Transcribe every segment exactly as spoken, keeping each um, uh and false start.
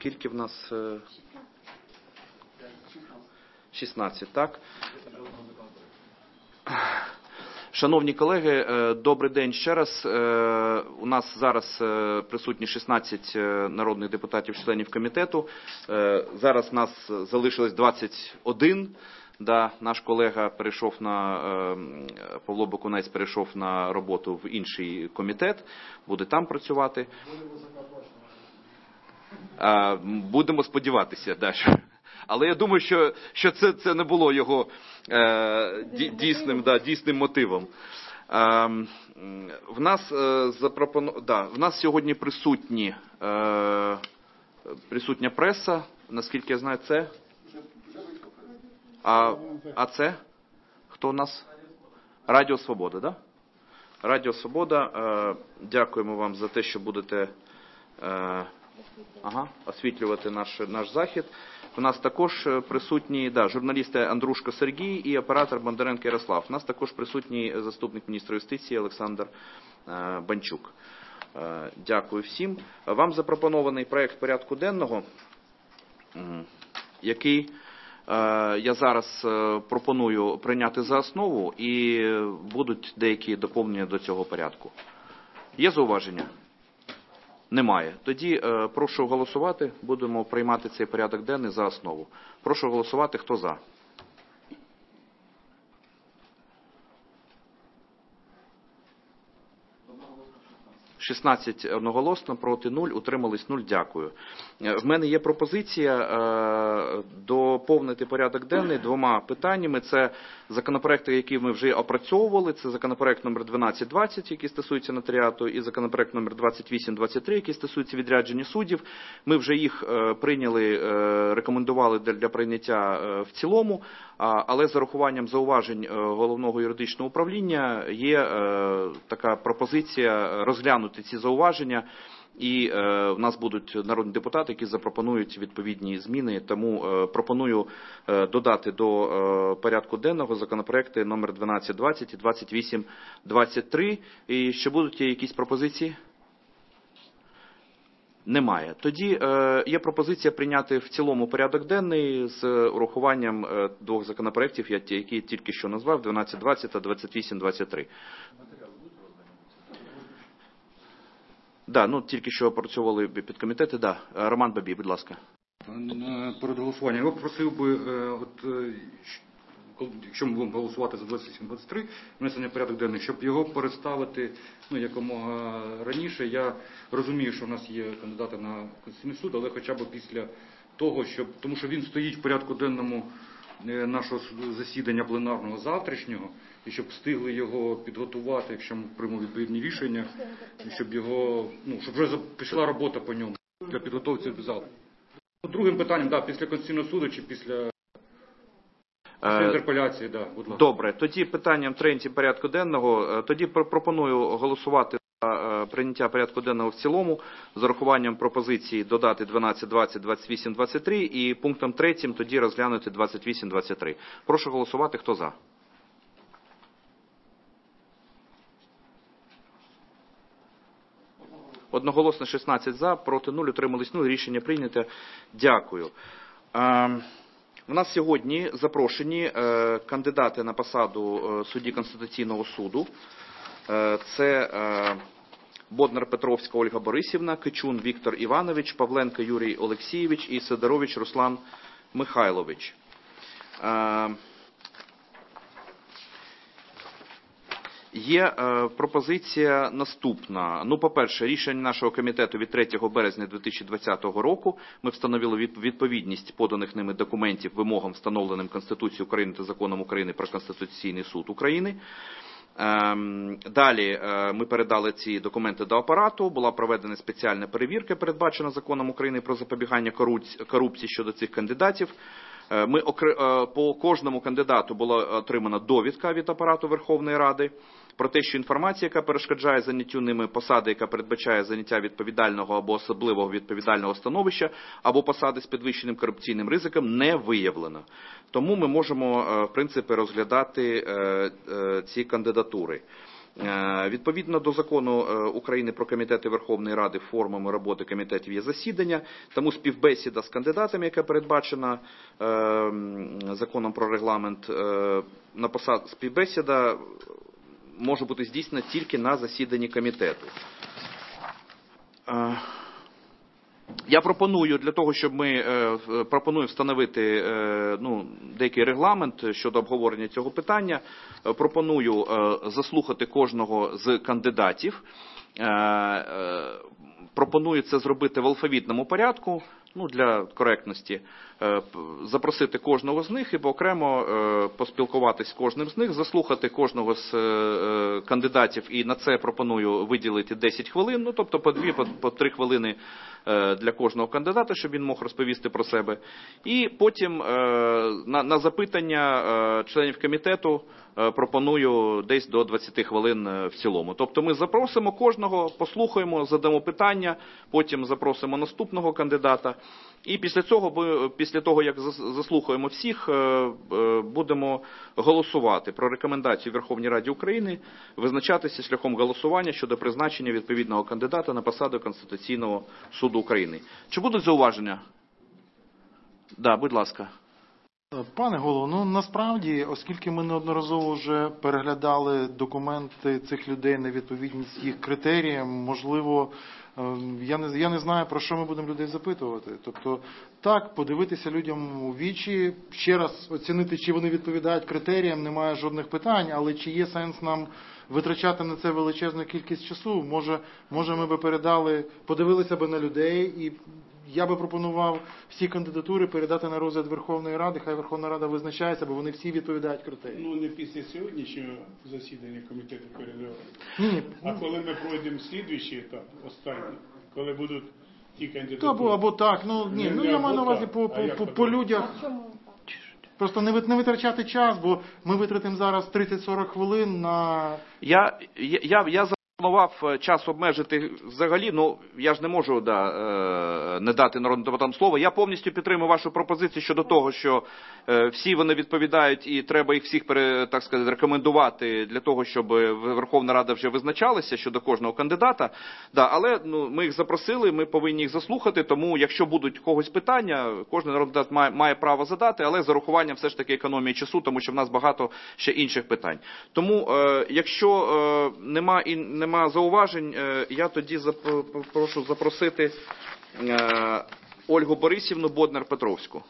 Скільки в нас? шістнадцять, так? Шановні колеги, добрий день ще раз. У нас зараз присутні шістнадцять народних депутатів, членів комітету. Зараз нас залишилось двадцять один. Да, наш колега перейшов на, Павло Бакунець перейшов на роботу в інший комітет, буде там працювати. Будемо сподіватися, да, що... Але я думаю, що, що це, це не було його е, дійсним, да, дійсним мотивом. Е, в, нас, е, запропону... да, в нас сьогодні присутні, е, присутня преса, наскільки я знаю, це? А, а це? Хто у нас? Радіо Свобода, да? Радіо Свобода, е, дякуємо вам за те, що будете е, ага, освітлювати наш, наш захід. У нас також присутні да, журналісти Андрушко Сергій і оператор Бондаренко Ярослав. У нас також присутній заступник міністра юстиції Олександр е, Банчук. Е, дякую всім. Вам запропонований проект порядку денного, який е, я зараз е, пропоную прийняти за основу, і будуть деякі доповнення до цього порядку. Є зауваження? Немає. Тоді е, прошу голосувати. Будемо приймати цей порядок денний за основу. Прошу голосувати. Хто за? шістнадцять одноголосно, проти нуль, утримались нуль. Дякую. В мене є пропозиція е, доповнити порядок денний двома питаннями. Це законопроекти, які ми вже опрацьовували. Це законопроект номер дванадцять двадцять, який стосується нотаріату, і законопроект номер двадцять вісім двадцять три, який стосується відрядження суддів. Ми вже їх е, прийняли, е, рекомендували для, для прийняття е, в цілому, а, але з урахуванням зауважень е, Головного юридичного управління є е, така пропозиція розглянути ці зауваження, і е, в нас будуть народні депутати, які запропонують відповідні зміни. Тому е, пропоную е, додати до е, порядку денного законопроекти номер дванадцять двадцять і двадцять вісім двадцять три. І ще будуть якісь пропозиції? Немає. Тоді е, є пропозиція прийняти в цілому порядок денний з урахуванням е, двох законопроєктів, які я тільки що назвав, дванадцять двадцять та двадцять вісім двадцять три. Да, ну тільки що опрацьовували підкомітети. Да. Роман Бабій, будь ласка. Перед голосуванням я попросив би, от, якщо ми будемо голосувати за двадцять вісім двадцять три, внесення в порядок денний, щоб його переставити ну, якомога раніше. Я розумію, що в нас є кандидати на Конституційний суд, але хоча б після того, щоб, тому що він стоїть в порядку денному нашого засідання пленарного завтрашнього, і щоб встигли його підготувати, якщо ми приймемо відповідні рішення, і щоб його, ну, щоб вже пішла робота по ньому для підготовки до залу. Другим питанням, да, після Конституційного суду чи після, після інтерпеляції, да, будь ласка. Добре, тоді питанням третім порядку денного, тоді пропоную голосувати за прийняття порядку денного в цілому з урахуванням пропозиції додати дванадцять двадцять, двадцять вісім двадцять три і пунктом третім тоді розглянути двадцять вісім двадцять три. Прошу голосувати, хто за? Одноголосно шістнадцять за, проти нуль, утримались нуль. Рішення прийнято. Дякую. У нас сьогодні запрошені кандидати на посаду судді Конституційного суду. Це Боднар-Петровська Ольга Борисівна, Кичун Віктор Іванович, Павленко Юрій Олексійович і Сидорович Руслан Михайлович. Є е, пропозиція наступна. Ну, по-перше, рішення нашого комітету від третього березня дві тисячі двадцятого року. Ми встановили відповідність поданих ними документів вимогам, встановленим Конституцією України та Законом України про Конституційний суд України. Е, далі е, ми передали ці документи до апарату. Була проведена спеціальна перевірка, передбачена Законом України про запобігання корупції щодо цих кандидатів. Ми, по кожному кандидату була отримана довідка від апарату Верховної Ради про те, що інформація, яка перешкоджає заняттю ними посади, яка передбачає заняття відповідального або особливого відповідального становища, або посади з підвищеним корупційним ризиком, не виявлено. Тому ми можемо, в принципі, розглядати ці кандидатури. Відповідно до закону України про комітети Верховної Ради, формами роботи комітетів є засідання, тому співбесіда з кандидатами, яка передбачена законом про регламент, на посаду співбесіда може бути здійснена тільки на засіданні комітету. Я пропоную, для того, щоб ми пропоную встановити ну, деякий регламент щодо обговорення цього питання, пропоную заслухати кожного з кандидатів. Пропоную це зробити в алфавітному порядку, ну, для коректності, запросити кожного з них і окремо поспілкуватись з кожним з них, заслухати кожного з кандидатів, і на це пропоную виділити десять хвилин, ну, тобто по дві, по три хвилини для кожного кандидата, щоб він мог розповісти про себе. І потім на, на запитання членів комітету пропоную десь до двадцяти хвилин в цілому. Тобто ми запросимо кожного, послухаємо, задамо питання, потім запросимо наступного кандидата. І після цього, після того, як заслухаємо всіх, будемо голосувати про рекомендацію Верховній Раді України визначатися шляхом голосування щодо призначення відповідного кандидата на посаду Конституційного суду України. Чи будуть зауваження? Да, будь ласка. Пане голово, ну насправді, оскільки ми неодноразово вже переглядали документи цих людей на відповідність їх критеріям, можливо, я не, я не знаю, про що ми будемо людей запитувати. Тобто, так, подивитися людям у вічі, ще раз оцінити, чи вони відповідають критеріям, немає жодних питань, але чи є сенс нам витрачати на це величезну кількість часу? Може, може ми би передали, подивилися би на людей, і я би пропонував всі кандидатури передати на розгляд Верховної Ради, хай Верховна Рада визначається, бо вони всі відповідають критеріям. Ну, не після сьогоднішнього засідання комітету передавати. Ні, А коли ми пройдемо слідуючий етап, останній, коли будуть ті кандидатури. Або, або так, ну ні, Не, ну не я або маю на увазі так, по, а по, як по, так? по людях. Просто не, вит- не витрачати час, бо ми витратимо зараз тридцять-сорок хвилин на... Я, я, я, я запропонував час обмежити взагалі, ну я ж не можу да, е, не дати народним депутатам слово. Я повністю підтримую вашу пропозицію щодо того, що е, всі вони відповідають і треба їх всіх, пере, так сказати, рекомендувати для того, щоб Верховна Рада вже визначалася щодо кожного кандидата. Да, але ну, ми їх запросили, ми повинні їх заслухати, тому якщо будуть когось питання, кожен народний депутат має, має право задати, але з урахуванням все ж таки економії часу, тому що в нас багато ще інших питань. Тому, е, якщо е, нема, і, нема зауважень, е, я тоді зап, прошу запросити е, Ольгу Борисівну Боднар-Петровську.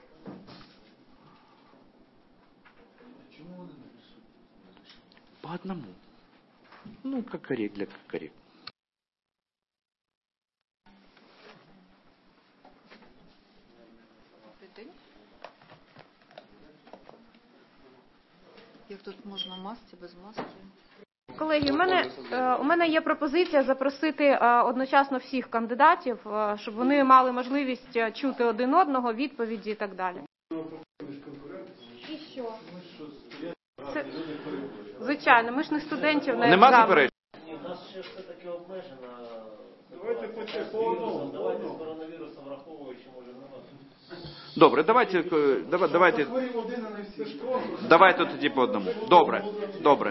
По одному. Ну, как коррект для как коррект. Як тут можна в масці, без маски? Колеги, у мене, е, у мене є пропозиція запросити е, одночасно всіх кандидатів, е, щоб вони мали можливість е, чути один одного, відповіді і так далі. І що? Це, звичайно, ми ж не студентів на Нема екзамен. заперечень? У нас ще все-таки обмежена Давайте по телефону. давайте з коронавірусом враховуючи, може, нема. Добре, давайте, е, давай- давайте, давайте тоді по одному. Добре, добре.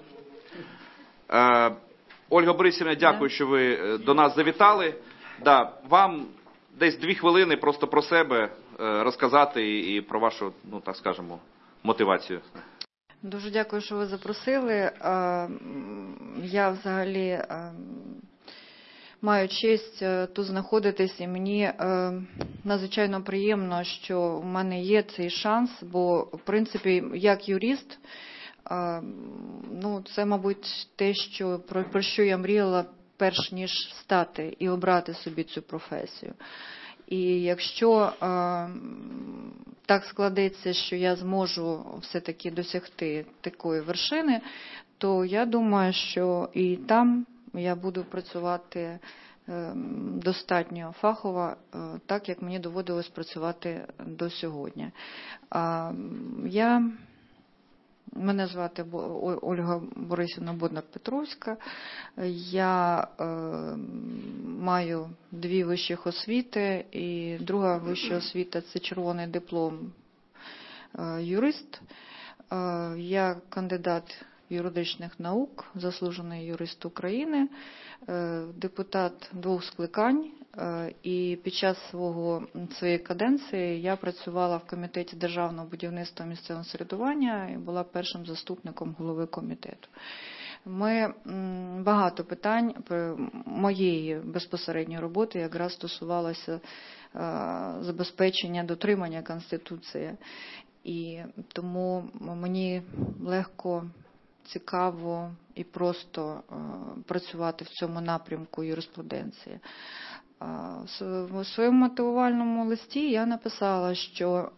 Е, Ольга Борисівна, дякую, що ви е, до нас завітали. Да, вам десь дві хвилини просто про себе е, розказати і, і про вашу, ну так скажемо, мотивацію. Дуже дякую, що ви запросили. Е, Я взагалі е, маю честь е, тут знаходитись, і мені е, надзвичайно приємно, що в мене є цей шанс, бо, в принципі, як юрист, е, ну, це, мабуть, те, що, про, про що я мріяла перш ніж стати і обрати собі цю професію. І якщо е, так складеться, що я зможу все-таки досягти такої вершини, то я думаю, що і там я буду працювати е, достатньо фахово, е, так як мені доводилось працювати до сьогодні. А, я... Мене звати Ольга Борисівна Боднар-Петровська. Я е, маю дві вищих освіти, і друга вища освіта – це червоний диплом е, юрист. Е, я кандидат юридичних наук, заслужений юрист України, депутат двох скликань. І під час свого, своєї каденції я працювала в Комітеті державного будівництва і місцевого самоврядування і була першим заступником голови комітету. Ми багато питань моєї безпосередньої роботи якраз стосувалося забезпечення дотримання Конституції. І тому мені легко, цікаво і просто працювати в цьому напрямку юриспруденції. У своєму мотивувальному листі я написала, що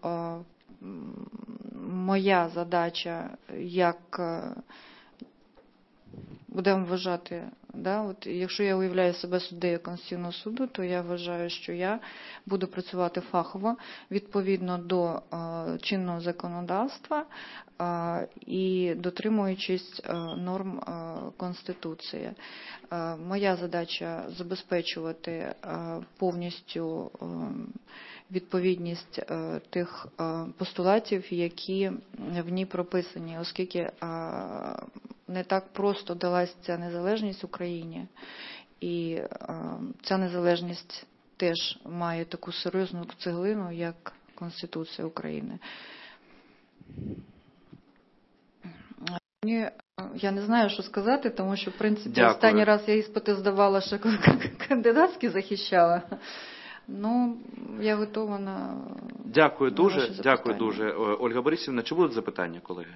моя задача, як будемо вважати, да, от якщо я уявляю себе суддею Конституційного суду, то я вважаю, що я буду працювати фахово, відповідно до е, чинного законодавства е, і дотримуючись е, норм е, Конституції. Е, моя задача забезпечувати е, повністю е, відповідність е, тих е, постулатів, які в ній прописані, оскільки е, не так просто далась ця незалежність Україні. І е, ця незалежність теж має таку серйозну цеглину, як Конституція України. Мені, я не знаю, що сказати, тому що, в принципі, Дякую. Останній раз я іспити здавала, ще кандидатські захищала. Ну, я готова на... Дякую на дуже, ваші запитання. дякую дуже. Ольга Борисівна, чи будуть запитання, колеги?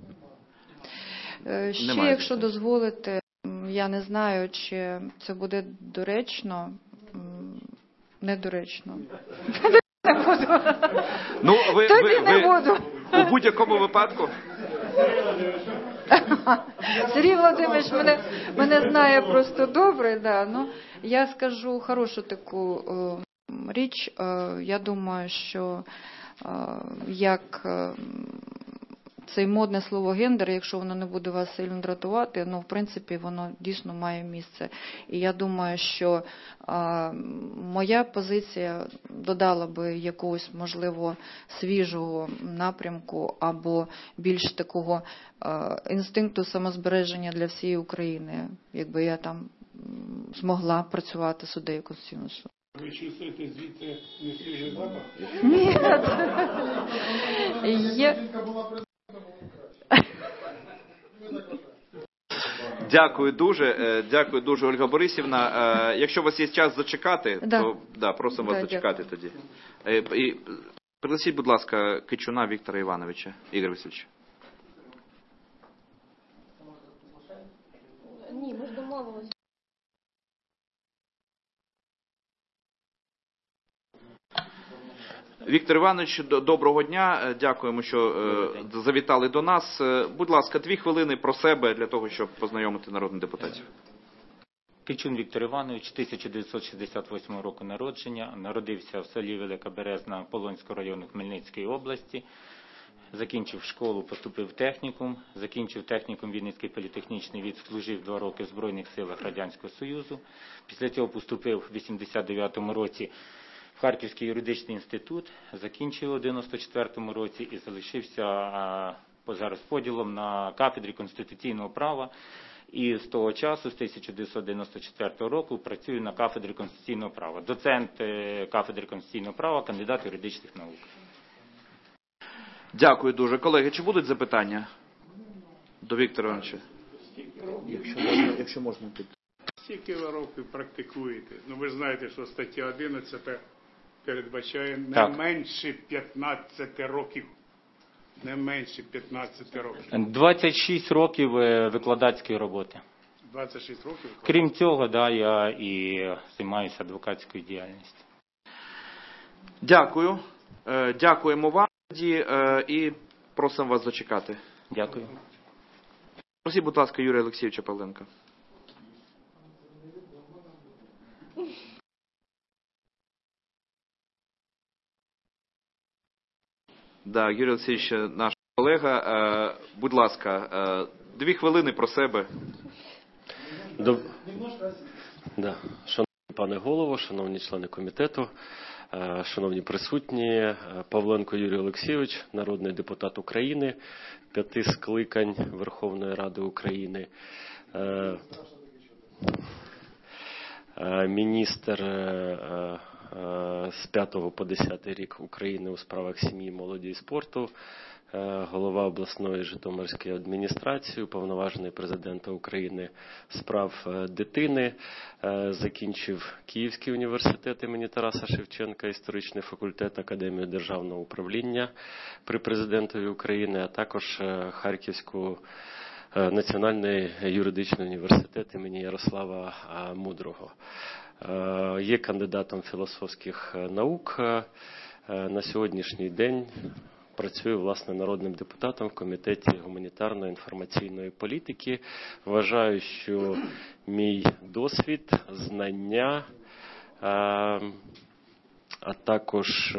Ще, Немає якщо запитань. дозволите, я не знаю, чи це буде доречно, недоречно. Не буду. Ну, ви, Тоді ви, не ви буду. у будь-якому випадку. Сергій Володимирович мене, мене знає просто добре. Да. Ну, я скажу хорошу таку о, річ. О, я думаю, що о, як... О, це модне слово гендер, якщо воно не буде вас сильно дратувати, ну, в принципі, воно дійсно має місце. І я думаю, що а, моя позиція додала би якогось, можливо, свіжого напрямку або більш такого а, інстинкту самозбереження для всієї України, якби я там змогла працювати суддею Конституційного суду. Ви чувствуєте звідси несвіжий запах? Ні. Я... Дякую дуже, дякую дуже, Ольга Борисівна. Якщо у вас є час зачекати, да. то да, просимо вас Да, зачекати тоді. І пригласіть, будь ласка, Кичуна Віктора Івановича, Ігор Васильович. Ні, ми ж домовилися. Віктор Іванович, доброго дня. Дякуємо, що завітали до нас. Будь ласка, дві хвилини про себе для того, щоб познайомити народних депутатів. Кичун Віктор Іванович, тисяча дев'ятсот шістдесят восьмого року народження, народився в селі Велика Березна Полонського району Хмельницької області. Закінчив школу, поступив в технікум, закінчив технікум Вінницький політехнічний, відслужив два роки в Збройних силах Радянського Союзу. Після цього поступив у вісімдесят дев'ятому році в Харківський юридичний інститут, закінчив у дев'яносто четвертому році і залишився за розподілом на кафедрі конституційного права. І з того часу, з тисяча дев'ятсот дев'яносто четвертого року, працюю на кафедрі конституційного права. Доцент кафедри конституційного права, кандидат юридичних наук. Дякую дуже. Колеги, чи будуть запитання до Віктора Івановича? Якщо можна, якщо можна під... Скільки ви років практикуєте? Ну, ви ж знаєте, що стаття одинадцята передбачає не Так. менше п'ятнадцяти років. Не менше п'ятнадцяти років. двадцять шість років е, викладацької роботи. двадцять шість років? Крім цього, да, я і займаюся адвокатською діяльністю. Дякую. Е, Дякуємо вам е, і просимо вас зачекати. Дякую. Просіть, будь ласка, Юрія Олексійовича Павленка. Да, Юрій Олексійович, наш колега. Е, будь ласка, е, дві хвилини про себе. Доб... Да. Шановний пане голово, шановні члени комітету, Шановні присутні, Павленко Юрій Олексійович, народний депутат України, п'яти скликань Верховної Ради України, міністр з п'ятого по десятий рік України у справах сім'ї, молоді і спорту, голова обласної Житомирської адміністрації, уповноважений президента України з прав дитини, закінчив Київський університет імені Тараса Шевченка, історичний факультет Академії державного управління при президентові України, а також Харківську Національний юридичний університет імені Ярослава Мудрого. Є кандидатом філософських наук. На сьогоднішній день працюю, власне, народним депутатом в Комітеті гуманітарної інформаційної політики. Вважаю, що мій досвід, знання, а також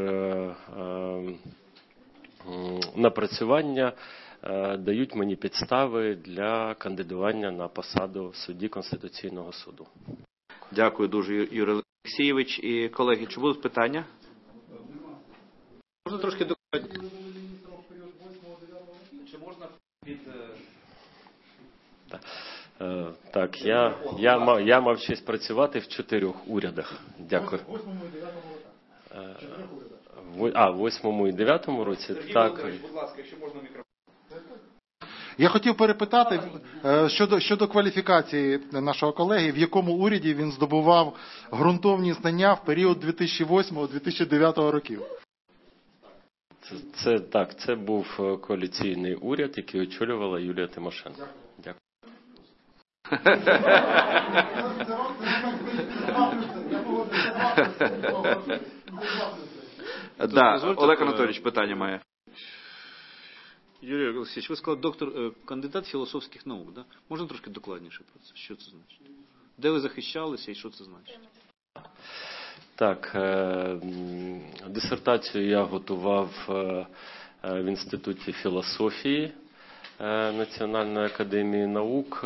напрацювання дають мені підстави для кандидування на посаду судді Конституційного суду. Дякую дуже, Юрій Олексійович. І, колеги, чи будуть питання? Можна трошки до... Чи можна від... Так, так я, я, мав, я мав честь працювати в чотирьох урядах. Дякую. А, в восьмому і дев'ятому році? Сергій так. Володимирович, будь ласка, якщо можна мікрофон. Я хотів перепитати е, щодо, щодо кваліфікації нашого колеги, в якому уряді він здобував ґрунтовні знання в період дві тисячі восьмого - дві тисячі дев'ятого років. Це, це, так, це був коаліційний уряд, який очолювала Юлія Тимошенко. Дякую. Да, Олег Анатолійович питання має. Юрій Олексійович, ви сказали, доктор, кандидат філософських наук, да? Можна трошки докладніше про це? Що це значить? Де ви захищалися і що це значить? Так, дисертацію я готував в Інституті філософії Національної академії наук.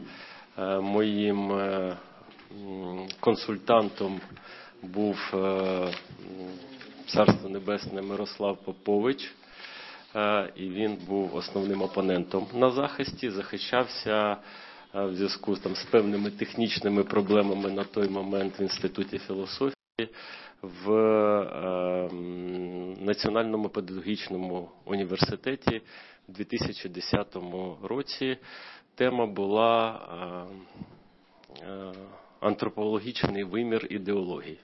Моїм консультантом був Царство Небесне Мирослав Попович, і він був основним опонентом на захисті, захищався в зв'язку там, з певними технічними проблемами на той момент в Інституті філософії в е, Національному педагогічному університеті в дві тисячі десятому році. Тема була е, е, антропологічний вимір ідеології.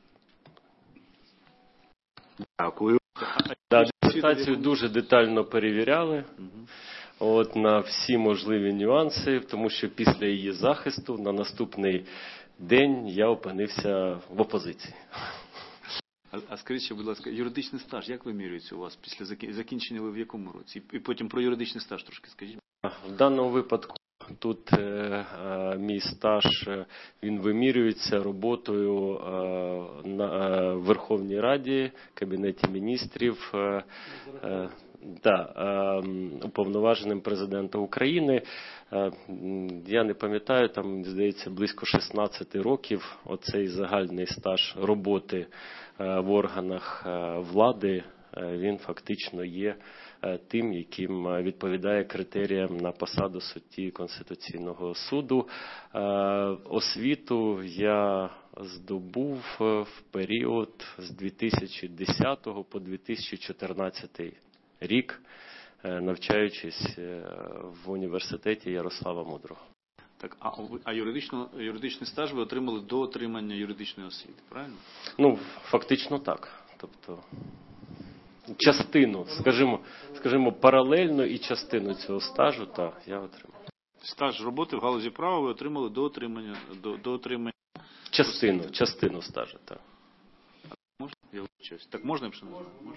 Дякую. Да, дисертацію дуже детально перевіряли. От, на всі можливі нюанси, тому що після її захисту на наступний день я опинився в опозиції. А, а скажіть ще, будь ласка, юридичний стаж, як вимірюється у вас? Після закінчення ви в якому році? І потім про юридичний стаж трошки скажіть. В даному випадку тут е, е, мій стаж, він вимірюється роботою е, на е, Верховній Раді, Кабінеті міністрів, е, е, Да, уповноваженим президента України. Я не пам'ятаю, там, здається, близько шістнадцять років оцей загальний стаж роботи в органах влади, він фактично є тим, яким відповідає критеріям на посаду судді Конституційного суду. Освіту я здобув в період з дві тисячі десятого по дві тисячі чотирнадцятий рік, навчаючись в університеті Ярослава Мудрого. Так, а, а юридично, юридичний стаж ви отримали до отримання юридичної освіти, правильно? Ну, фактично так. Тобто, частину, скажімо, скажімо, паралельно і частину цього стажу, так, я отримав. Стаж роботи в галузі права ви отримали до отримання, до, до отримання... Частину, частину стажу, так. Можна? Я вибачаюсь. Так можна, якщо не знаю? Можна?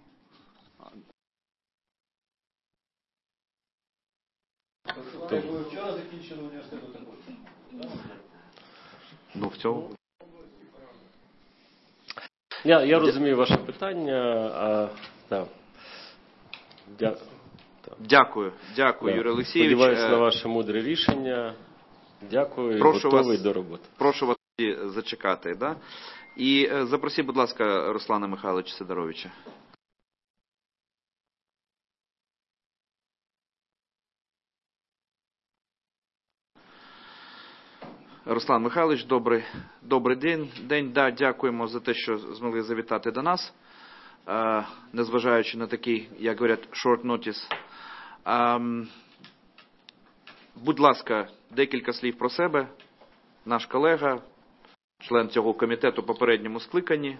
Ви вчора закінчили університет також? Ну, в цьому. Я, я розумію ваше питання. А, да. Дя... Дякую. Дякую, да. Юрій Олексійович. Сподіваюся на ваше мудре рішення. Дякую і прошу готовий вас, до роботи. Прошу вас зачекати. Да? І запросіть, будь ласка, Руслана Михайловича Сидоровича. Руслан Михайлович, добрий, добрий день. день. Да, дякуємо за те, що змогли завітати до нас, незважаючи на такий, як говорять, short notice. Будь ласка, декілька слів про себе. Наш колега, член цього комітету в попередньому скликанні.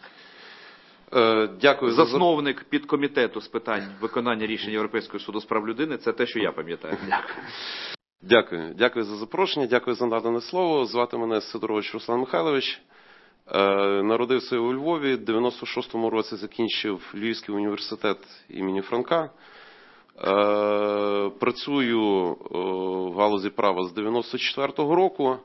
Дякую. Засновник підкомітету з питань виконання рішень Європейського суду з прав людини. Це те, що я пам'ятаю. Дякую. Дякую. Дякую за запрошення, дякую за надане слово. Звати мене Сидорович Руслан Михайлович. Народився у Львові, в дев'яносто шостому році закінчив Львівський університет імені Франка. Працюю в галузі права з дев'яносто четвертого року.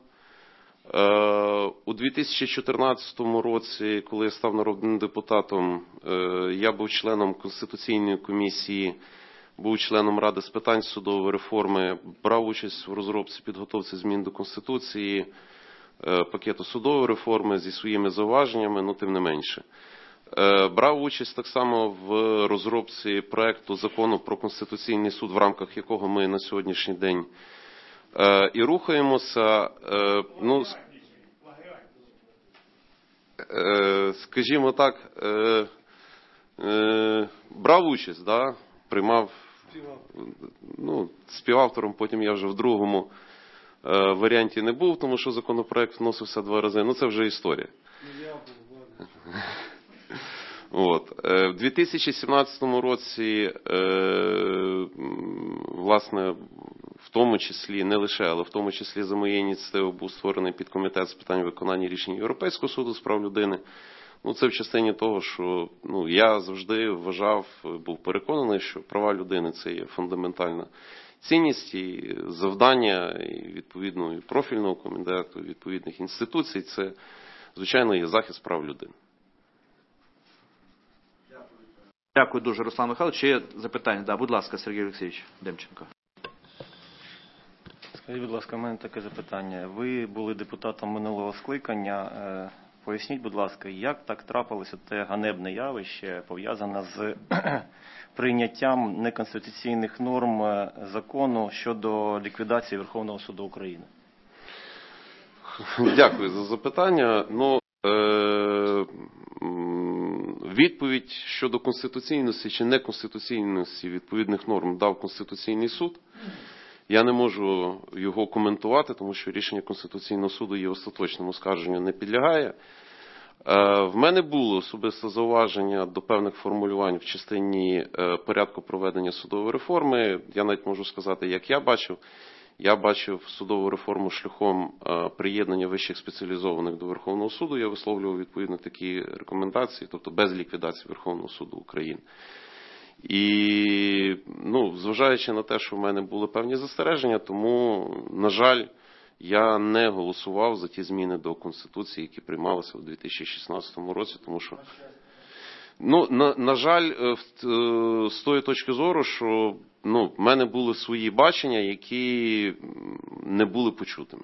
У дві тисячі чотирнадцятому році, коли я став народним депутатом, я був членом Конституційної комісії, був членом Ради з питань судової реформи, брав участь в розробці, підготовці змін до Конституції, пакету судової реформи зі своїми зауваженнями, ну тим не менше. Брав участь так само в розробці проекту закону про Конституційний суд, в рамках якого ми на сьогоднішній день і рухаємося. Ну, скажімо так, брав участь, да, приймав, ну, співавтором, потім я вже в другому варіанті не був, тому що законопроект вносився два рази, ну це вже історія. От. В дві тисячі сімнадцятому році, власне, в тому числі, не лише, але в тому числі за моєю ініціативою був створений підкомітет з питань виконання рішень Європейського суду з прав людини. Ну, це в частині того, що ну, я завжди вважав, був переконаний, що права людини – це є фундаментальна цінність і завдання і відповідного і профільного комітету, і відповідних інституцій – це, звичайно, є захист прав людини. Дякую дуже, Руслан Михайлович. Ще є запитання? Да, будь ласка, Сергій Олексійович Демченко. Скажіть, будь ласка, у мене таке запитання. Ви були депутатом минулого скликання. Поясніть, будь ласка, як так трапилося те ганебне явище, пов'язане з прийняттям неконституційних норм закону щодо ліквідації Верховного суду України? Дякую за запитання. Ну, е- відповідь щодо конституційності чи неконституційності відповідних норм дав Конституційний суд. Я не можу його коментувати, тому що рішення Конституційного суду є остаточним, оскарженню не підлягає. В мене було особисте зауваження до певних формулювань в частині порядку проведення судової реформи. Я навіть можу сказати, як я бачив. Я бачив судову реформу шляхом приєднання вищих спеціалізованих до Верховного суду. Я висловлював відповідно такі рекомендації, тобто без ліквідації Верховного суду України. І, ну, зважаючи на те, що в мене були певні застереження, тому, на жаль, я не голосував за ті зміни до Конституції, які приймалися у дві тисячі шістнадцятому році, тому що, ну, на, на жаль, з тої точки зору, що, ну, в мене були свої бачення, які не були почутими.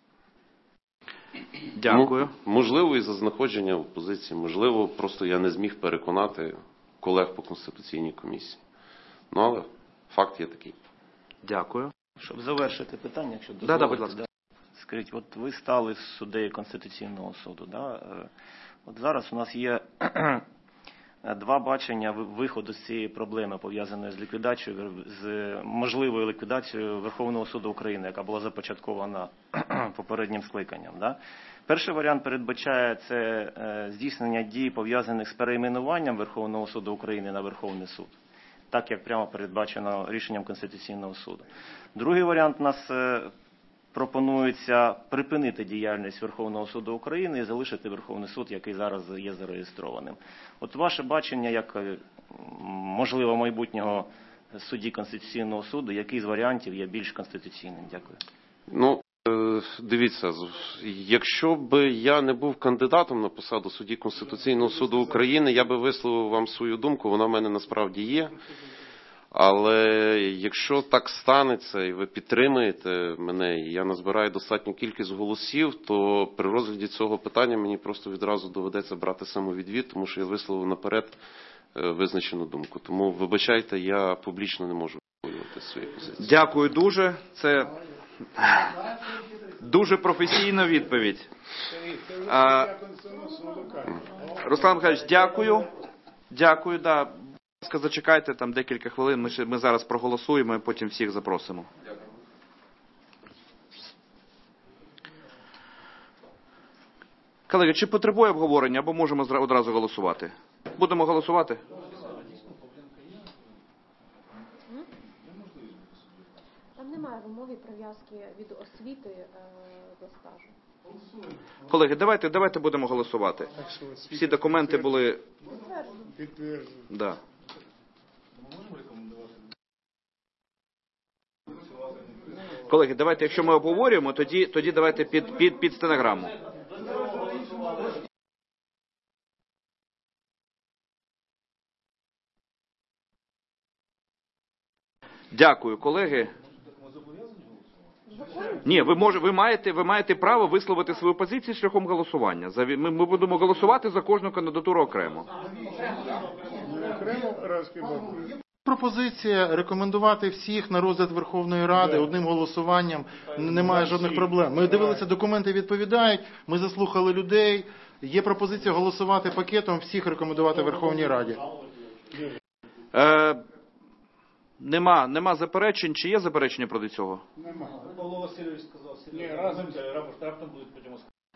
Дякую. Можливо, і за знаходження в опозиції, можливо, просто я не зміг переконати колег по Конституційній комісії. Ну, але факт є такий. Дякую. Щоб завершити питання, якщо дозволите. Да, да, будь ласка. Скажіть, от ви стали суддею Конституційного суду. Да? От зараз у нас є два бачення виходу з цієї проблеми, пов'язаної з ліквідацією, з можливою ліквідацією Верховного суду України, яка була започаткована попереднім скликанням. Да? Перший варіант передбачає це здійснення дій, пов'язаних з перейменуванням Верховного суду України на Верховний суд, так як прямо передбачено рішенням Конституційного суду. Другий варіант у нас пропонується припинити діяльність Верховного суду України і залишити Верховний суд, який зараз є зареєстрованим. От ваше бачення, як можливо майбутнього судді Конституційного суду, який з варіантів є більш конституційним? Дякую. Ну, дивіться, якщо б я не був кандидатом на посаду судді Конституційного суду України, я би висловив вам свою думку, вона в мене насправді є. Але якщо так станеться і ви підтримаєте мене, і я назбираю достатню кількість голосів, то при розгляді цього питання мені просто відразу доведеться брати самовідвід, тому що я висловив наперед визначену думку. Тому, вибачайте, я публічно не можу висловлювати свої позиції. Дякую дуже. Це дуже професійна відповідь. А, Руслан Михайлович, дякую. Дякую, да. Будь ласка, зачекайте там декілька хвилин, ми, ще, ми зараз проголосуємо і потім всіх запросимо. Колеги, чи потребує обговорення, або можемо одразу голосувати? Будемо голосувати? Там немає вимоги прив'язки від освіти е, до стажу. Колеги, давайте, давайте будемо голосувати. Всі документи були... Підтверджую. Да. Колеги, давайте, якщо ми обговорюємо, тоді, тоді давайте під, під, під стенограму. Дякую, колеги. Ні, ви, може, ви, маєте, ви маєте право висловити свою позицію шляхом голосування. За- Ми, ми будемо голосувати за кожну кандидатуру окремо. Окремо раз хіба. Пропозиція рекомендувати всіх на розгляд Верховної Ради одним голосуванням. Немає жодних проблем. Ми дивилися, документи відповідають, ми заслухали людей. Є пропозиція голосувати пакетом, всіх рекомендувати Верховній Раді. Е, нема, нема заперечень. Чи є заперечення проти цього? Нема. Павло Васильович сказав, Ні, разом. рапорт раптом буде потім.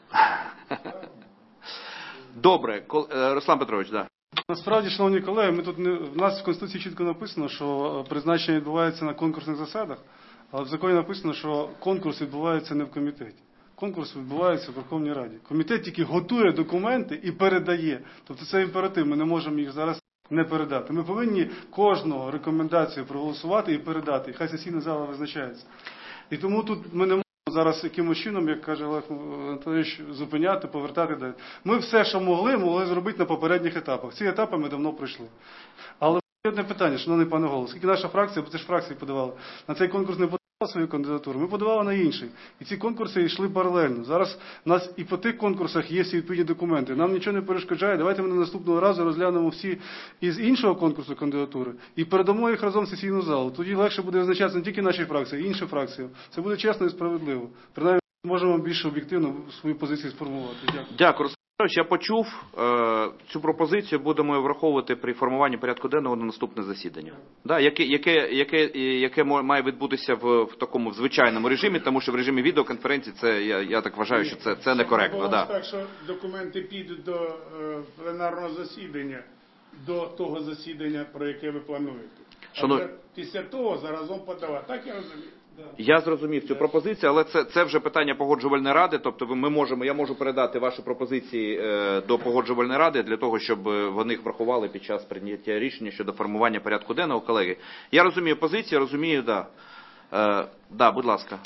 Добре, кол- е, Руслан Петрович, да. Насправді, шановні колеги, ми тут не в нас в Конституції чітко написано, що призначення відбувається на конкурсних засадах, але в законі написано, що конкурс відбувається не в комітеті. Конкурс відбувається в Верховній Раді. Комітет тільки готує документи і передає. Тобто це імператив, ми не можемо їх зараз не передати. Ми повинні кожного рекомендацію проголосувати і передати. І хай сесійна зала визначається. І тому тут ми не можемо зараз якимось чином, як каже Олег Анатолійович, зупиняти, повертати далі. Ми все, що могли, могли зробити на попередніх етапах. Ці етапи ми давно пройшли. Але одне питання, шановний пане голово, скільки наша фракція, бо це ж фракції подавала, на цей конкурс не подавала свою кандидатуру, ми подавали на інший. І ці конкурси йшли паралельно. Зараз у нас і по тих конкурсах є всі відповідні документи. Нам нічого не перешкоджає. Давайте ми наступного разу розглянемо всі із іншого конкурсу кандидатури і передамо їх разом в сесійну залу. Тоді легше буде визначатися не тільки наші фракції, а й інші фракції. Це буде чесно і справедливо. Принаймні, можемо більш об'єктивно свою позицію сформувати. Дякую. Дякую, Руслан Петрович. Я почув е, цю пропозицію, будемо враховувати при формуванні порядку денного на наступне засідання. Да, яке, яке, яке, яке має відбутися в, в такому в звичайному режимі, тому що в режимі відеоконференції це, я, я так вважаю, що це, це некоректно. Да. Так, що документи підуть до е, пленарного засідання, до того засідання, про яке ви плануєте. А Шанов... вже після того заразом подавати. Так я розумію? Я зрозумів цю пропозицію, але це, це вже питання погоджувальної ради. Тобто ми можемо, я можу передати ваші пропозиції е, до погоджувальної ради для того, щоб вони їх врахували під час прийняття рішення щодо формування порядку денного, колеги. Я розумію позицію, розумію, да. Е, да, будь ласка.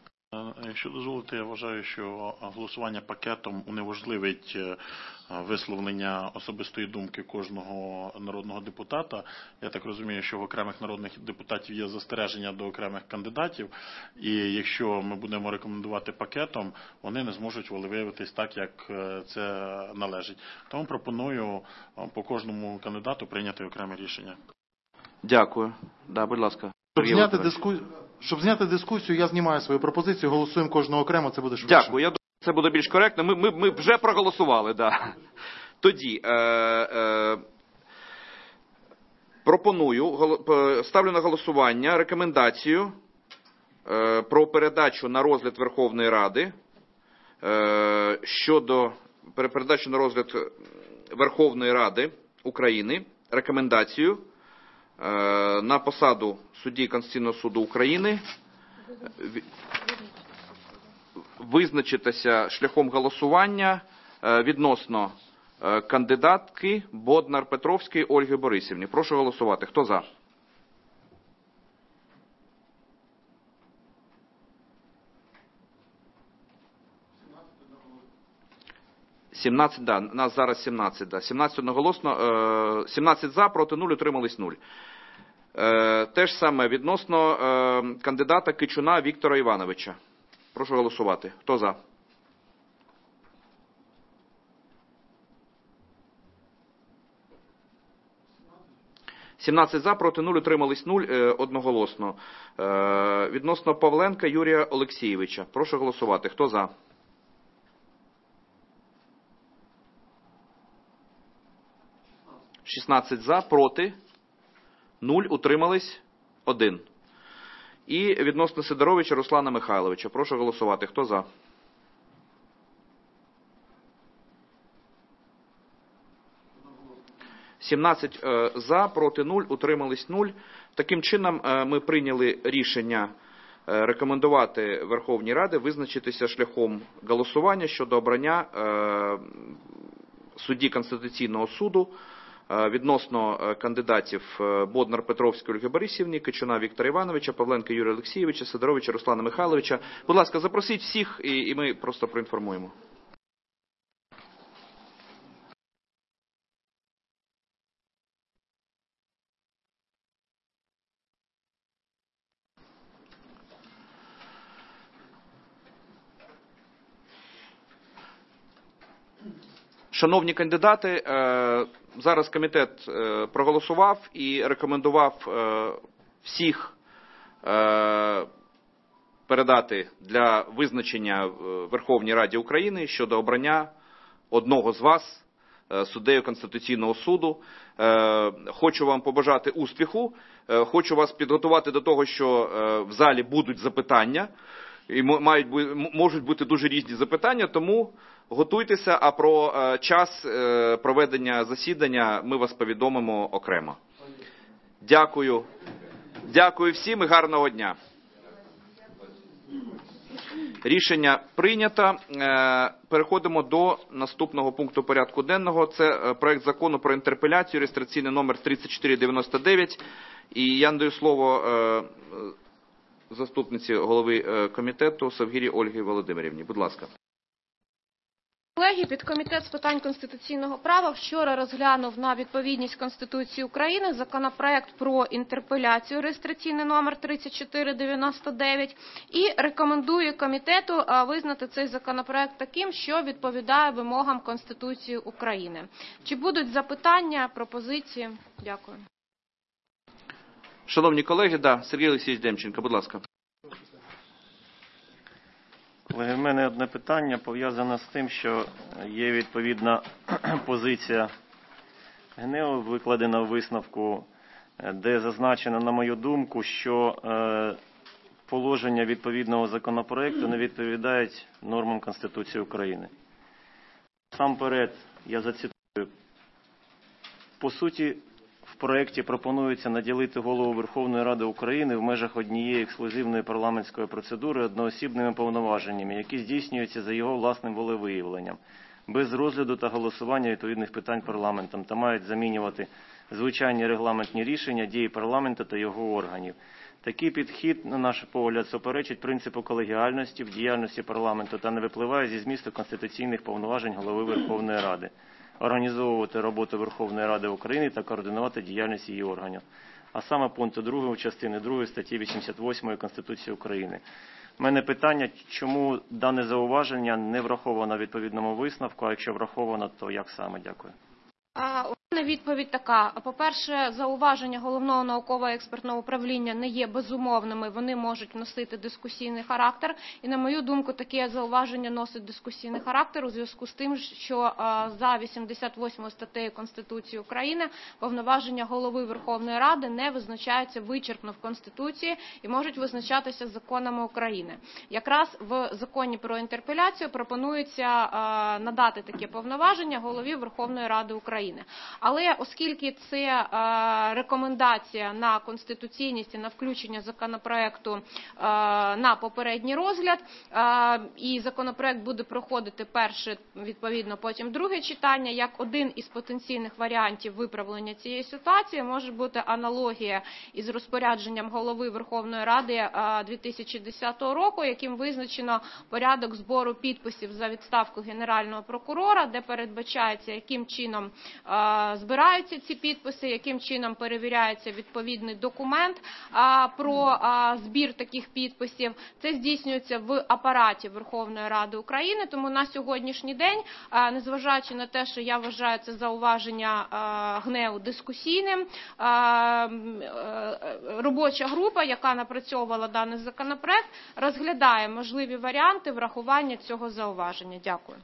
Якщо дозволите, я вважаю, що голосування пакетом унеможливить висловлення особистої думки кожного народного депутата. Я так розумію, що в окремих народних депутатів є застереження до окремих кандидатів, і якщо ми будемо рекомендувати пакетом, вони не зможуть волевиявитись так, як це належить. Тому пропоную по кожному кандидату прийняти окреме рішення. Дякую. Да, будь ласка. Щоб зняти, диску... Щоб зняти дискусію, я знімаю свою пропозицію, голосуємо кожного окремо, це буде швидше. Дякую, я думаю, це буде більш коректно. Ми, ми, ми вже проголосували, да. Тоді е, е, пропоную, ставлю на голосування рекомендацію е, про передачу на розгляд Верховної Ради е, щодо передачу на розгляд Верховної Ради України рекомендацію на посаду судді Конституційного суду України визначитися шляхом голосування відносно кандидатки Боднар-Петровської Ольги Борисівни. Прошу голосувати. Хто за? сімнадцять, да, нас зараз сімнадцять, да. сімнадцять одноголосно, сімнадцять за, проти нуль, утримались нуль. Е, те ж саме відносно е, кандидата Кичуна Віктора Івановича. Прошу голосувати. Хто за? сімнадцять за, проти нуль, утримались нуль, е, одноголосно. Е, відносно Павленка Юрія Олексійовича. Прошу голосувати. Хто за? шістнадцять за, проти нуль, утримались один. І відносно Сидоровича Руслана Михайловича. Прошу голосувати. Хто за? сімнадцять за, проти нуль, утримались нуль. Таким чином ми прийняли рішення рекомендувати Верховній Раді визначитися шляхом голосування щодо обрання судді Конституційного суду відносно кандидатів Боднар Петровської Ольги Борисівни, Кичуна Віктора Івановича, Павленка Юрія Олексійовича, Сидоровича Руслана Михайловича. Будь ласка, запросіть всіх, і ми просто проінформуємо. Шановні кандидати, зараз комітет проголосував і рекомендував всіх передати для визначення Верховній Раді України щодо обрання одного з вас суддею Конституційного суду. Хочу вам побажати успіху, хочу вас підготувати до того, що в залі будуть запитання, і мають, можуть бути дуже різні запитання, тому готуйтеся, а про час проведення засідання ми вас повідомимо окремо. Дякую. Дякую всім і гарного дня. Рішення прийнято. Переходимо до наступного пункту порядку денного. Це проект закону про інтерпеляцію, реєстраційний номер тридцять чотири дев'яносто дев'ять. І я надаю слово заступниці голови комітету Совгирі Ольгі Володимирівні. Будь ласка. Колеги, підкомітет з питань конституційного права вчора розглянув на відповідність Конституції України законопроект про інтерпеляцію, реєстраційний номер тридцять чотири дев'яносто дев'ять, і рекомендує комітету визнати цей законопроект таким, що відповідає вимогам Конституції України. Чи будуть запитання, пропозиції? Дякую. Шановні колеги, да, Сергій Олексійович Демченко, будь ласка. Колеги, в мене одне питання пов'язане з тим, що є відповідна позиція ГНЕУ, викладена в висновку, де зазначено, на мою думку, що положення відповідного законопроекту не відповідають нормам Конституції України. Насамперед, я зацитую, по суті, в проєкті пропонується наділити Голову Верховної Ради України в межах однієї ексклюзивної парламентської процедури одноосібними повноваженнями, які здійснюються за його власним волевиявленням, без розгляду та голосування відповідних питань парламентом, та мають замінювати звичайні регламентні рішення, дії парламенту та його органів. Такий підхід, на наш погляд, суперечить принципу колегіальності в діяльності парламенту та не випливає зі змісту конституційних повноважень Голови Верховної Ради організовувати роботу Верховної Ради України та координувати діяльність її органів. А саме пункту другого частини другої статті вісімдесят восьмої Конституції України. У мене питання, чому дане зауваження не враховано в відповідному висновку, а якщо враховано, то як саме? Дякую. У мене відповідь така. По-перше, зауваження Головного науково-експертного управління не є безумовними, вони можуть носити дискусійний характер. І, на мою думку, таке зауваження носить дискусійний характер у зв'язку з тим, що за вісімдесят восьмою статтею Конституції України повноваження Голови Верховної Ради не визначаються вичерпно в Конституції і можуть визначатися законами України. Якраз в законі про інтерпеляцію пропонується надати таке повноваження Голові Верховної Ради України. Але оскільки це рекомендація на конституційність і на включення законопроекту на попередній розгляд, і законопроект буде проходити перше, відповідно, потім друге читання, як один із потенційних варіантів виправлення цієї ситуації може бути аналогія із розпорядженням Голови Верховної Ради дві тисячі десятого року, яким визначено порядок збору підписів за відставку Генерального прокурора, де передбачається, яким чином збираються ці підписи, яким чином перевіряється відповідний документ про збір таких підписів. Це здійснюється в апараті Верховної Ради України, тому на сьогоднішній день, незважаючи на те, що я вважаю це зауваження ГНЕУ дискусійним, робоча група, яка напрацьовувала даний законопроект, розглядає можливі варіанти врахування цього зауваження. Дякую.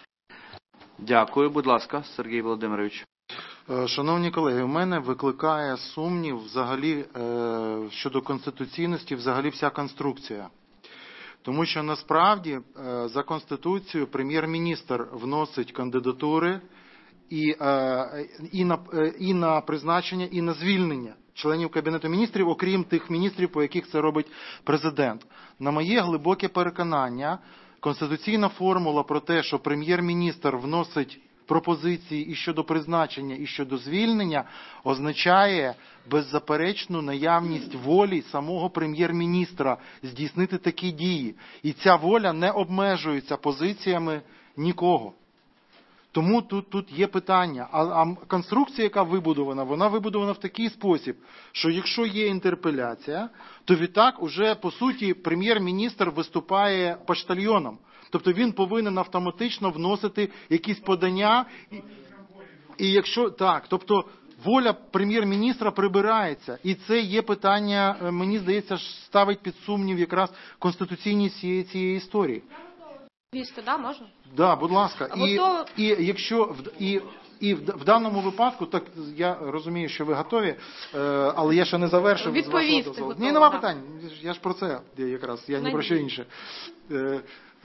Дякую. Будь ласка, Сергій Володимирович. Шановні колеги, у мене викликає сумнів взагалі щодо конституційності взагалі вся конструкція. Тому що насправді за Конституцією прем'єр-міністр вносить кандидатури і, і, на, і на призначення, і на звільнення членів Кабінету міністрів, окрім тих міністрів, по яких це робить президент. На моє глибоке переконання, конституційна формула про те, що прем'єр-міністр вносить пропозиції і щодо призначення, і щодо звільнення, означає беззаперечну наявність волі самого прем'єр-міністра здійснити такі дії. І ця воля не обмежується позиціями нікого. Тому тут, тут є питання. А, а конструкція, яка вибудована, вона вибудована в такий спосіб, що якщо є інтерпеляція, то відтак уже, по суті, прем'єр-міністр виступає поштальйоном. Тобто він повинен автоматично вносити якісь подання. І, і якщо так, тобто воля прем'єр-міністра прибирається. І це є питання, мені здається, ставить під сумнів якраз конституційність цієї, цієї історії. Вісти, да, можна? Да, будь ласка. І, Готово? і якщо і, і в, в даному випадку, так я розумію, що ви готові, е, але я ще не завершив. Відповісти готова. Ні, нема да. питань. Я ж про це якраз, я ні про що інше. Е,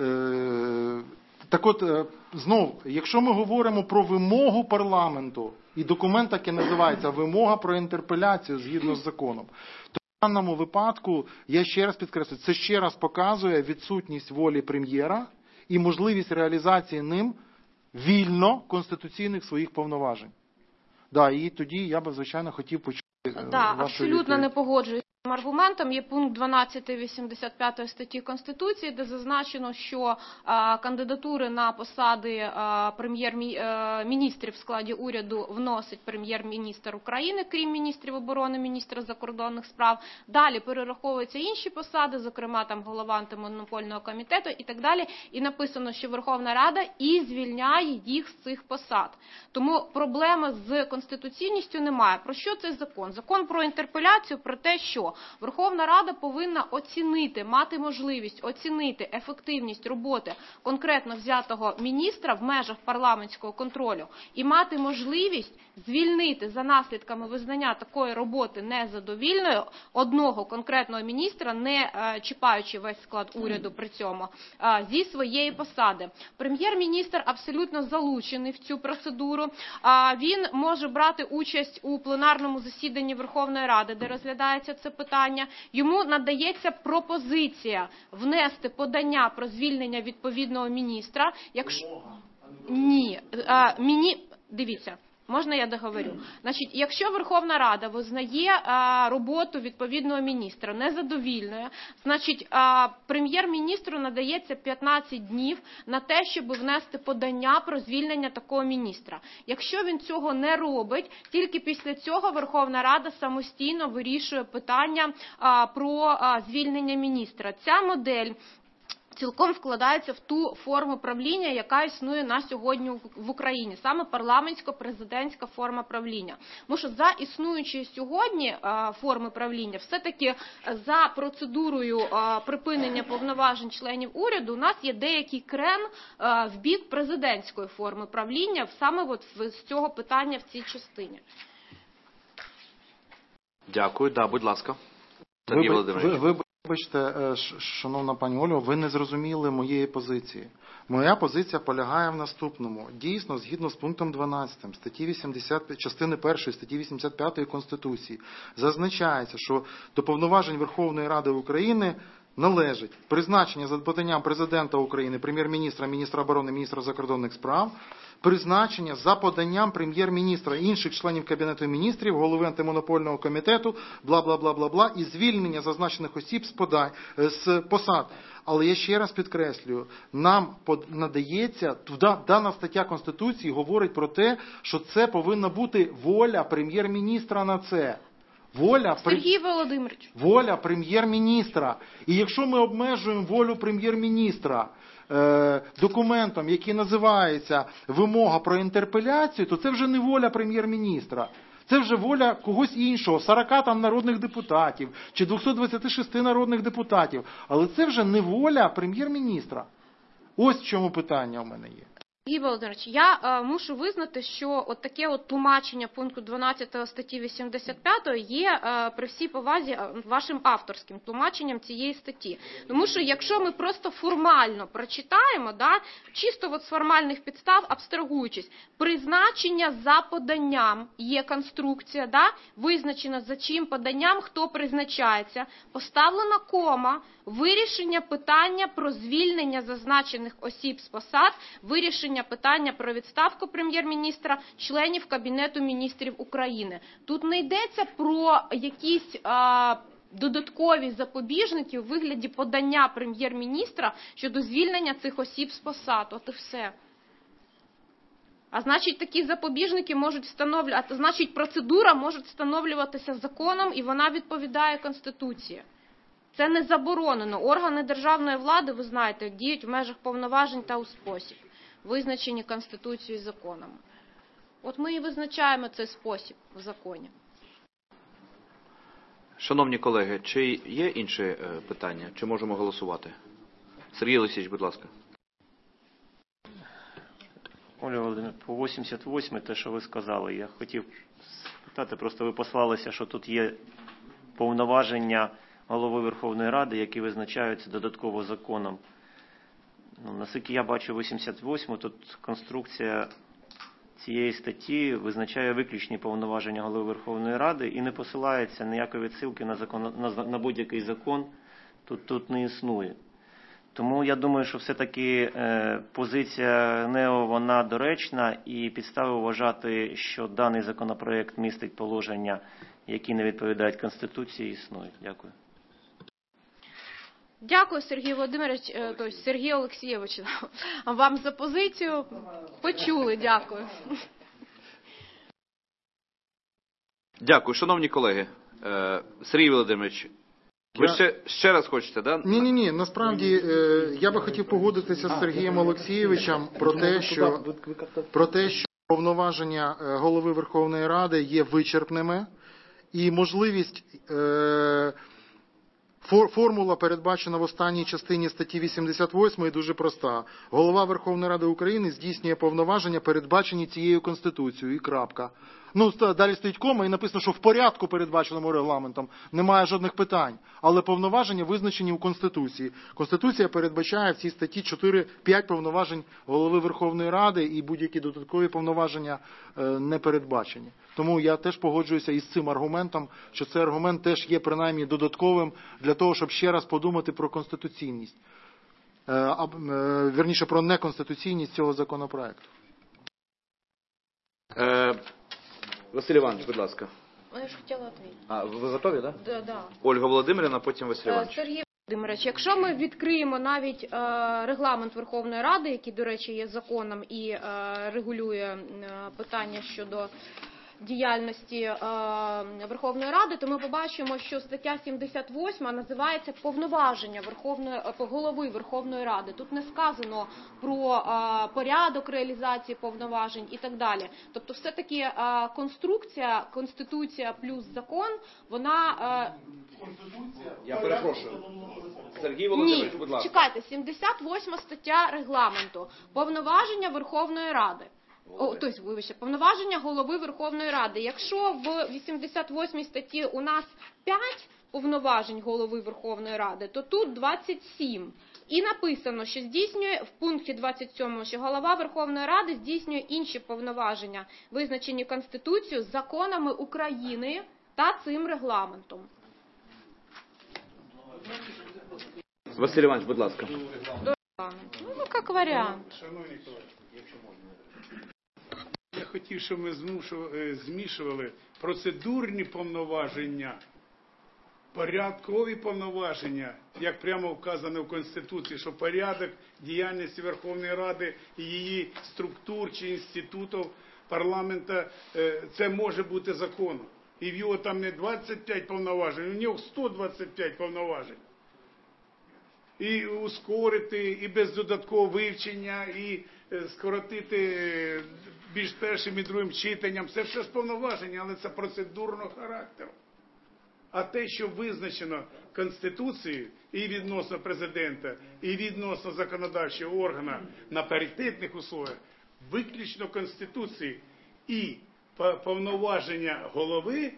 е, так от, е, знов, якщо ми говоримо про вимогу парламенту, і документ таки називається «Вимога про інтерпеляцію згідно з законом», то в даному випадку, я ще раз підкреслюю, це ще раз показує відсутність волі прем'єра і можливість реалізації ним вільно конституційних своїх повноважень. Да, і тоді я би, звичайно, хотів почути Да, вашу абсолютно відповідь. не погоджуюсь з цим аргументом. Є пункт дванадцять вісімдесят п'ятої статті Конституції, де зазначено, що а, кандидатури на посади прем'єр-міністрів в складі уряду вносить прем'єр-міністр України, крім міністрів оборони, міністра закордонних справ. Далі перераховуються інші посади, зокрема там голова антимонопольного комітету і так далі. І написано, що Верховна Рада і звільняє їх з цих посад. Тому проблеми з конституційністю немає. Про що цей закон? Закон про інтерпеляцію, про те, що Верховна Рада повинна оцінити, мати можливість оцінити ефективність роботи конкретно взятого міністра в межах парламентського контролю і мати можливість звільнити за наслідками визнання такої роботи незадовільною одного конкретного міністра, не чіпаючи весь склад уряду при цьому, зі своєї посади. Прем'єр-міністр абсолютно залучений в цю процедуру. Він може брати участь у пленарному засіданні Верховної Ради, де розглядається це питання. Йому надається пропозиція внести подання про звільнення відповідного міністра. Якщо... Ні. А, міні... Дивіться. Можна я договорю? Значить, якщо Верховна Рада визнає а, роботу відповідного міністра незадовільною, значить а, прем'єр-міністру надається п'ятнадцять днів на те, щоб внести подання про звільнення такого міністра. Якщо він цього не робить, тільки після цього Верховна Рада самостійно вирішує питання а, про а, звільнення міністра. Ця модель цілком вкладається в ту форму правління, яка існує на сьогодні в Україні, саме парламентсько-президентська форма правління. Тому що за існуючої сьогодні форми правління, все-таки за процедурою припинення повноважень членів уряду, у нас є деякий крен в бік президентської форми правління, саме от з цього питання в цій частині. Дякую. Да, будь ласка. Сергій Володимирович. Ви, ви, Вибачте, шановна пані Олю, ви не зрозуміли моєї позиції. Моя позиція полягає в наступному. Дійсно, згідно з пунктом дванадцятим статті вісімдесят, частини першої статті вісімдесят п'ятої Конституції, зазначається, що до повноважень Верховної Ради України належить призначення за поданням президента України, прем'єр-міністра, міністра оборони, міністра закордонних справ, призначення за поданням прем'єр-міністра, інших членів Кабінету міністрів, голови антимонопольного комітету, бла-бла-бла-бла-бла, і звільнення зазначених осіб з, подай, з посад. Але я ще раз підкреслюю, нам надається, дана стаття Конституції говорить про те, що це повинна бути воля прем'єр-міністра на це. Воля, Сергій Володимирович. Воля прем'єр-міністра. І якщо ми обмежуємо волю прем'єр-міністра е, документом, який називається «Вимога про інтерпеляцію», то це вже не воля прем'єр-міністра. Це вже воля когось іншого, сорока там народних депутатів, чи двохсот двадцяти шести народних депутатів. Але це вже не воля прем'єр-міністра. Ось в чому питання у мене є. Сергій Володимирович, я е, мушу визнати, що от таке от тлумачення пункту дванадцятого статті вісімдесят п'ятої є е, при всій повазі вашим авторським тлумаченням цієї статті. Тому що якщо ми просто формально прочитаємо, да, чисто от з формальних підстав, абстрагуючись, призначення за поданням є конструкція, да, визначена за чим поданням, хто призначається, поставлена кома, вирішення питання про звільнення зазначених осіб з посад, вирішення питання про відставку прем'єр-міністра, членів Кабінету міністрів України. Тут не йдеться про якісь а, додаткові запобіжники у вигляді подання прем'єр-міністра щодо звільнення цих осіб з посад. От і все. А значить, такі запобіжники можуть встановлювати, а значить, процедура може встановлюватися законом і вона відповідає Конституції. Це не заборонено. Органи державної влади, ви знаєте, діють в межах повноважень та у спосіб, визначені Конституцією і законами. От ми і визначаємо цей спосіб в законі. Шановні колеги, чи є інші питання? Чи можемо голосувати? Сергій Олексійович, будь ласка. Оля Володимирівна, по вісімдесят восьмій, те, що ви сказали, я хотів спитати, просто ви послалися, що тут є повноваження Голови Верховної Ради, які визначаються додатково законом. Ну, наскільки я бачу вісімдесят восьму, тут конструкція цієї статті визначає виключні повноваження Голови Верховної Ради і не посилається ніякої відсилки на, закон, на, на будь-який закон, тут, тут не існує. Тому я думаю, що все-таки е, позиція НЕО, вона доречна і підстави вважати, що даний законопроект містить положення, які не відповідають Конституції, існують. Дякую. Дякую, Сергій Володимирович, тобто Сергій Олексійович, вам за позицію. Почули, дякую. Дякую. Шановні колеги, Сергій Володимирович, ви Я... ще, ще раз хочете, да? Ні, ні, ні. Насправді я би хотів погодитися з Сергієм Олексійовичем про те, що про те, що повноваження Голови Верховної Ради є вичерпними і можливість е... формула, передбачена в останній частині статті вісімдесят восьмої, дуже проста. Голова Верховної Ради України здійснює повноваження, передбачені цією Конституцією. І крапка. Ну, далі стоїть кома і написано, що в порядку, передбаченому регламентом, немає жодних питань. Але повноваження визначені в Конституції. Конституція передбачає в цій статті чотири-п'ять повноважень Голови Верховної Ради і будь-які додаткові повноваження не передбачені. Тому я теж погоджуюся із цим аргументом, що цей аргумент теж є принаймні додатковим для того, щоб ще раз подумати про конституційність. Вірніше, про неконституційність цього законопроекту. Е... Василь Іванович, будь ласка. Я ж хотіла відповідати. А, ви готові, так? Да, да. Ольга Володимирівна, потім Василь Іванович. Сергій Володимирович, якщо ми відкриємо навіть е, регламент Верховної Ради, який, до речі, є законом і е, регулює е, питання щодо діяльності е, Верховної Ради, то ми побачимо, що стаття сімдесят восьма називається «Повноваження Верховної, голови Верховної Ради». Тут не сказано про е, порядок реалізації повноважень і так далі. Тобто все-таки е, конструкція, Конституція плюс закон, вона... Е... Я перепрошую. Сергій Володимирович, Ні, будь ласка. чекайте, сімдесят восьма стаття регламенту. Повноваження Верховної Ради. О, тобто, вибачте, повноваження голови Верховної Ради. Якщо в вісімдесят восьмій статті у нас п'ять повноважень голови Верховної Ради, то тут двадцять сім. І написано, що здійснює в пункті двадцять сьомому, що голова Верховної Ради здійснює інші повноваження, визначені Конституцією, законами України та цим регламентом. Василь Іванович, будь ласка. Ну, як варіант. хотів, щоб ми змушували, змішували процедурні повноваження, порядкові повноваження, як прямо вказано в Конституції, що порядок діяльності Верховної Ради і її структур чи інститутів парламента, це може бути законом. І в його там не двадцять п'ять повноважень, у нього сто двадцять п'ять повноважень. І ускорити, і без додаткового вивчення, і скоротити більш першим і другим читанням. Це все ж повноваження, але це процедурного характеру. А те, що визначено Конституцією і відносно президента, і відносно законодавчого органу на паритетних условиях, виключно Конституції і повноваження голови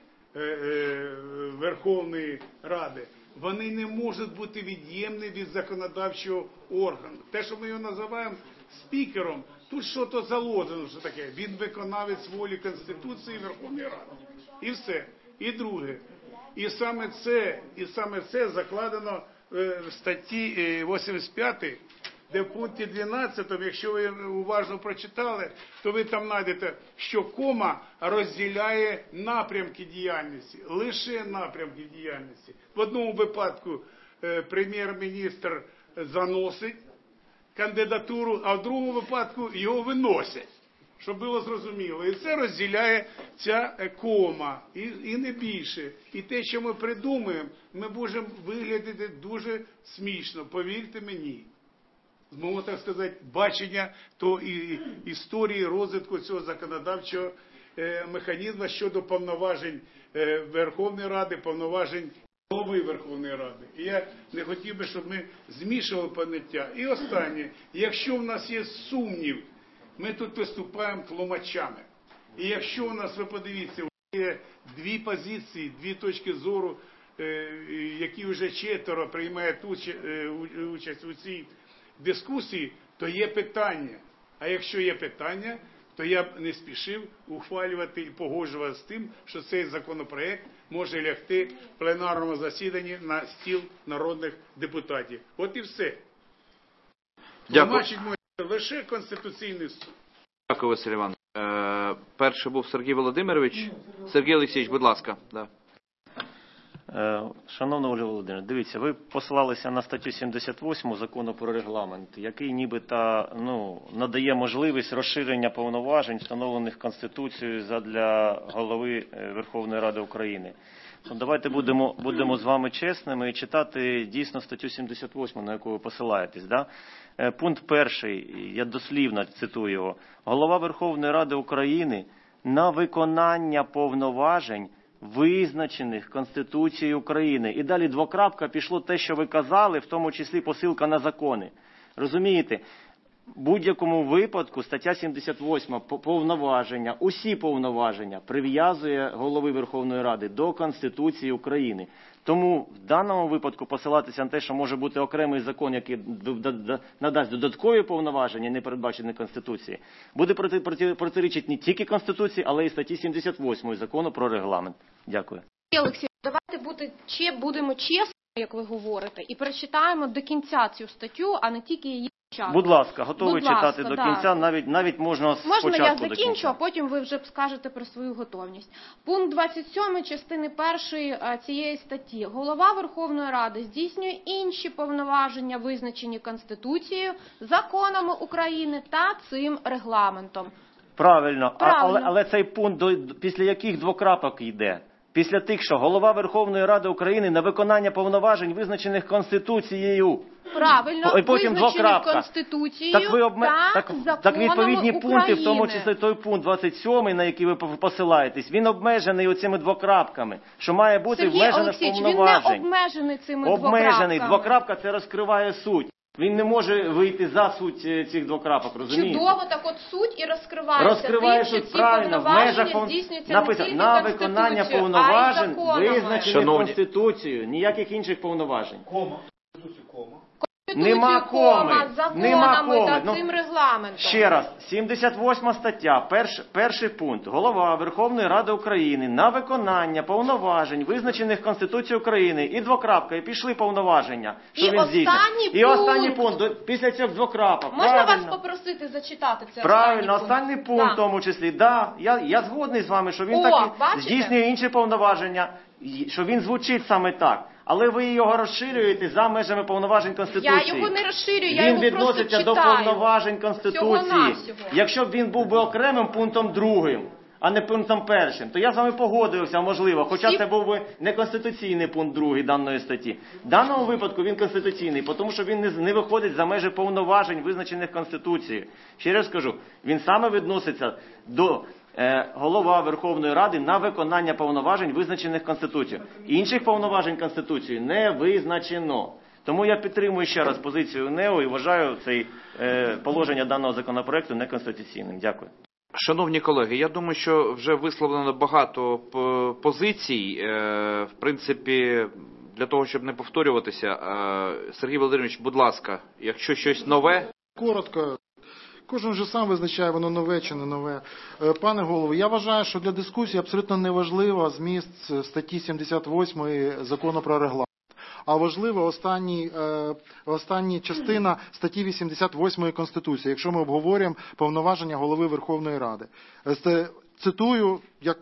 Верховної Ради, вони не можуть бути від'ємні від законодавчого органу. Те, що ми його називаємо спікером, тут що-то заложено, що таке. Він виконавець волі Конституції Верховної Ради. І все. І друге. І саме це, і саме це закладено в статті вісімдесят п'ятій, де в пункті дванадцятому, якщо ви уважно прочитали, то ви там знайдете, що кома розділяє напрямки діяльності, лише напрямки діяльності. В одному випадку прем'єр-міністр заносить кандидатуру, а в другому випадку його виносять, щоб було зрозуміло. І це розділяє ця кома, і, і не більше. І те, що ми придумаємо, ми можемо виглядати дуже смішно, повірте мені. З мого, так сказати, бачення то і історії розвитку цього законодавчого е, механізму щодо повноважень е, Верховної Ради, повноважень голови Верховної Ради. І я не хотів би, щоб ми змішували поняття. І останнє, якщо в нас є сумнів, ми тут виступаємо тлумачами. І якщо у нас, ви подивіться, є дві позиції, дві точки зору, е, які вже четверо приймають участь у цій дискусії, то є питання. А якщо є питання, то я б не спішив ухвалювати і погоджуватися з тим, що цей законопроект може лягти в пленарному засіданні на стіл народних депутатів. От і все. Тлумачить може лише Конституційний суд. Дякую, Василь Іванович. Е, перший був Сергій Володимирович. Сергій Олексійович, будь ласка. Да. Шановний Ольга Володимирівна, дивіться, ви посилалися на статтю сімдесят восьму закону про регламент, який нібито ну, надає можливість розширення повноважень, встановлених Конституцією задля голови Верховної Ради України. Ну, давайте будемо, будемо з вами чесними і читати дійсно статтю сімдесят восьму, на яку ви посилаєтесь. Да? Пункт перший, я дослівно цитую його. Голова Верховної Ради України на виконання повноважень, визначених Конституцією України. І далі двокрапка пішло те, що ви казали, в тому числі посилка на закони. Розумієте? В будь-якому випадку стаття сімдесят восьма повноваження, усі повноваження прив'язує голови Верховної Ради до Конституції України. Тому в даному випадку посилатися на те, що може бути окремий закон, який надасть додаткові повноваження, не передбачені Конституцією, буде протирічити не тільки Конституції, але й статті сімдесят восьмої закону про регламент. Дякую. Олексій, давайте бути, чи будемо чесними, як ви говорите, і перечитаємо до кінця цю статтю, а не тільки її початок. Будь ласка, готовий Будь читати ласка, до да. кінця, навіть, навіть можна з Можна початку я до закінчу, кінця. а потім ви вже скажете про свою готовність. Пункт двадцять сьомий частини першої цієї статті. Голова Верховної Ради здійснює інші повноваження, визначені Конституцією, законами України та цим регламентом. Правильно, Правильно. А, але, але цей пункт до, після яких двокрапок йде? Після тих, що голова Верховної Ради України на виконання повноважень, визначених Конституцією. Правильно, І потім визначених двокрапка. Конституцією Так, ви обме... та так, законами так відповідні України. пункти, в тому числі той пункт двадцять сьомий, на який ви посилаєтесь, він обмежений оцими двокрапками, що має бути Сергій в межах Олексійович, повноважень. він не обмежений цими Обмежений. двокрапками. Двокрапка – це розкриває суть. Він не може вийти за суть цих двокрапок, розумієте? Чудово, так от суть і розкривається. Розкриває тим, що суть ці правильно, в межах пов... здійснюються написано, не на тільки виконання Конституцією, повноважень, а й законами. визначених Шановні. Конституцією, ніяких інших повноважень. Кома. Кома. Нема коми, нема законами коми. та Ну, цим регламентом. ще раз, сімдесят восьма стаття, перш, перший пункт. Голова Верховної Ради України на виконання повноважень, визначених Конституцією України, і двокрапка, і пішли повноваження, що І він здійснив. останній І останній пункт. пункт, до- після цих двокрапок. Можна Правильно. вас попросити зачитати це Правильно, останній останній пункт Да. в тому числі. Да, я, я згодний з вами, що він О, так і бачите? здійснює інші повноваження, і- що він звучить саме так. Але ви його розширюєте за межами повноважень Конституції. Я його не розширюю, я Він його просто відноситься до читаю. повноважень Конституції. Всього-навсього. Якщо б він був би окремим пунктом другим, а не пунктом першим, то я з вами погодився, можливо, хоча Всі- це був би неконституційний пункт другий даної статті. В даному випадку він конституційний, тому що він не, з- не виходить за межі повноважень, визначених Конституцією. Ще раз кажу, він саме відноситься до е, голова Верховної Ради на виконання повноважень, визначених Конституцією. Інших повноважень Конституцією не визначено. Тому я підтримую ще раз позицію НЕО і вважаю це е, положення даного законопроекту неконституційним. Дякую. Шановні колеги, я думаю, що вже висловлено багато п- позицій. Е, В принципі, для того, щоб не повторюватися, е, Сергій Володимирович, будь ласка, якщо щось нове. Коротко. Кожен же сам визначає, воно нове чи не нове. Е, Пане голово, я вважаю, що для дискусії абсолютно неважливо зміст статті сімдесят восьмої закону про регламент. А важлива останній, е, остання частина статті вісімдесят восьмої Конституції, якщо ми обговорюємо повноваження голови Верховної Ради. Е, це, цитую, як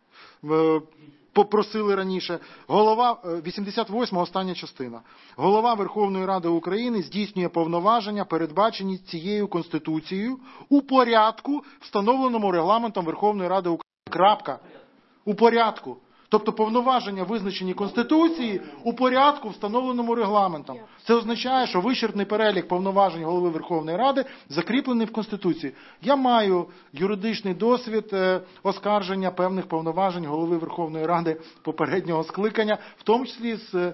е, попросили раніше, голова, е, вісімдесят восьма остання частина. Голова Верховної Ради України здійснює повноваження, передбачені цією Конституцією, у порядку, встановленому регламентом Верховної Ради України. Крапка. У порядку. Тобто повноваження, визначені Конституції, у порядку, встановленому регламентом. Це означає, що вичерпний перелік повноважень голови Верховної Ради закріплений в Конституції. Я маю юридичний досвід е, оскарження певних повноважень голови Верховної Ради попереднього скликання, в тому числі з е,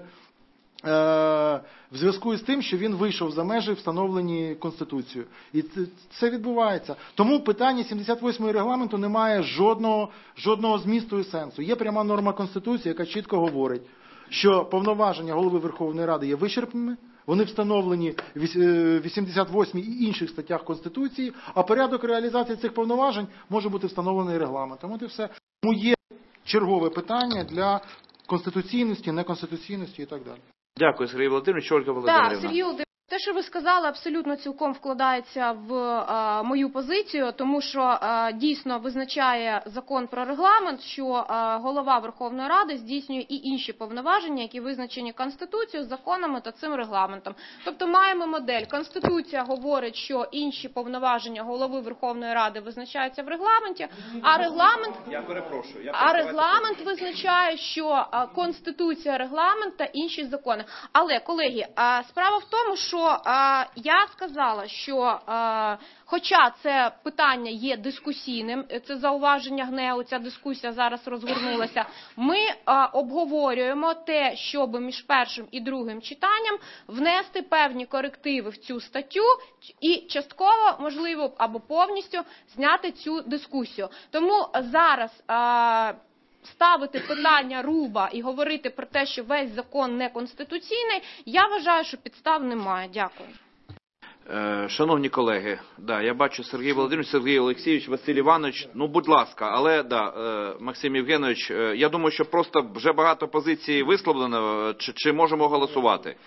в зв'язку з тим, що він вийшов за межі, встановлені Конституцією. І це, це відбувається. Тому питання сімдесят восьмої регламенту не має жодного, жодного змісту і сенсу. Є пряма норма Конституції, яка чітко говорить, що повноваження голови Верховної Ради є вичерпними, вони встановлені в вісімдесят восьмій і інших статтях Конституції, а порядок реалізації цих повноважень може бути встановлений регламентом. От і все. Тому є чергове питання для конституційності, неконституційності і так далі. Дякую, Сергій Володимирович. Ольга Володимирівна. Так, Сергій Володимирович, те, що ви сказали, абсолютно цілком вкладається в е, мою позицію, тому що е, дійсно визначає закон про регламент, що е, голова Верховної Ради здійснює і інші повноваження, які визначені Конституцією, законами та цим регламентом. Тобто маємо модель. Конституція говорить, що інші повноваження голови Верховної Ради визначаються в регламенті, а регламент, Я перепрошую. Я а регламент визначає, що е, Конституція, регламент та інші закони. Але, колеги, е, справа в тому, що Що а, я сказала, що а, хоча це питання є дискусійним, це зауваження ГНЕУ, ця дискусія зараз розгорнулася, ми а, обговорюємо те, щоб між першим і другим читанням внести певні корективи в цю статтю і частково, можливо, або повністю зняти цю дискусію. Тому зараз а, ставити питання руба і говорити про те, що весь закон неконституційний, я вважаю, що підстав немає. Дякую. Шановні колеги, да, я бачу Сергій Володимирович, Сергій Олексійович, Василь Іванович, ну, будь ласка, але, да, Максим Євгенович, я думаю, що просто вже багато позицій висловлено, чи, чи можемо голосувати?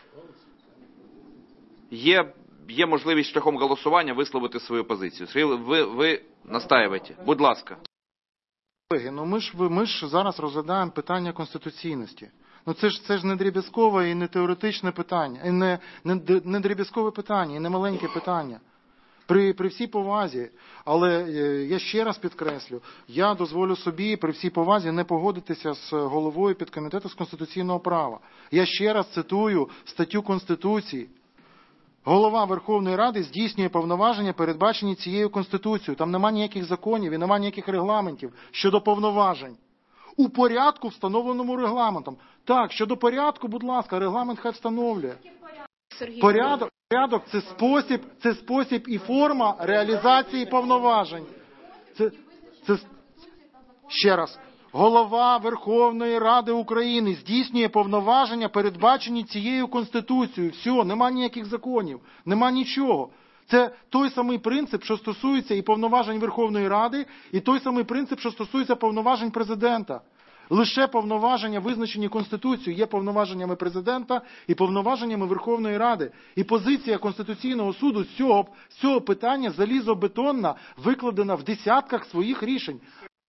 Є, є можливість шляхом голосування висловити свою позицію. Сергій, ви, ви настаєте, будь ласка. Колеги, ну ми ж, ми ж зараз розглядаємо питання конституційності. Ну це ж, це ж не дріб'язкове і не теоретичне питання, і не, не, не дріб'язкове питання, і не маленьке питання. При, при всій повазі, але я ще раз підкреслю, я дозволю собі при всій повазі не погодитися з головою підкомітету з конституційного права. Я ще раз цитую статтю Конституції. Голова Верховної Ради здійснює повноваження, передбачені цією Конституцією. Там нема ніяких законів і нема ніяких регламентів щодо повноважень. У порядку, встановленому регламентом. Так, щодо порядку, будь ласка, регламент хай встановлює. Порядок, порядок це спосіб, це спосіб і форма реалізації повноважень. Це, це, ще раз. голова Верховної Ради України здійснює повноваження, передбачені цією Конституцією. Все, нема ніяких законів, нема нічого. Це той самий принцип, що стосується і повноважень Верховної Ради, і той самий принцип, що стосується повноважень президента. Лише повноваження, визначені Конституцією, є повноваженнями президента і повноваженнями Верховної Ради. І позиція Конституційного суду з цього, з цього питання залізобетонна, викладена в десятках своїх рішень.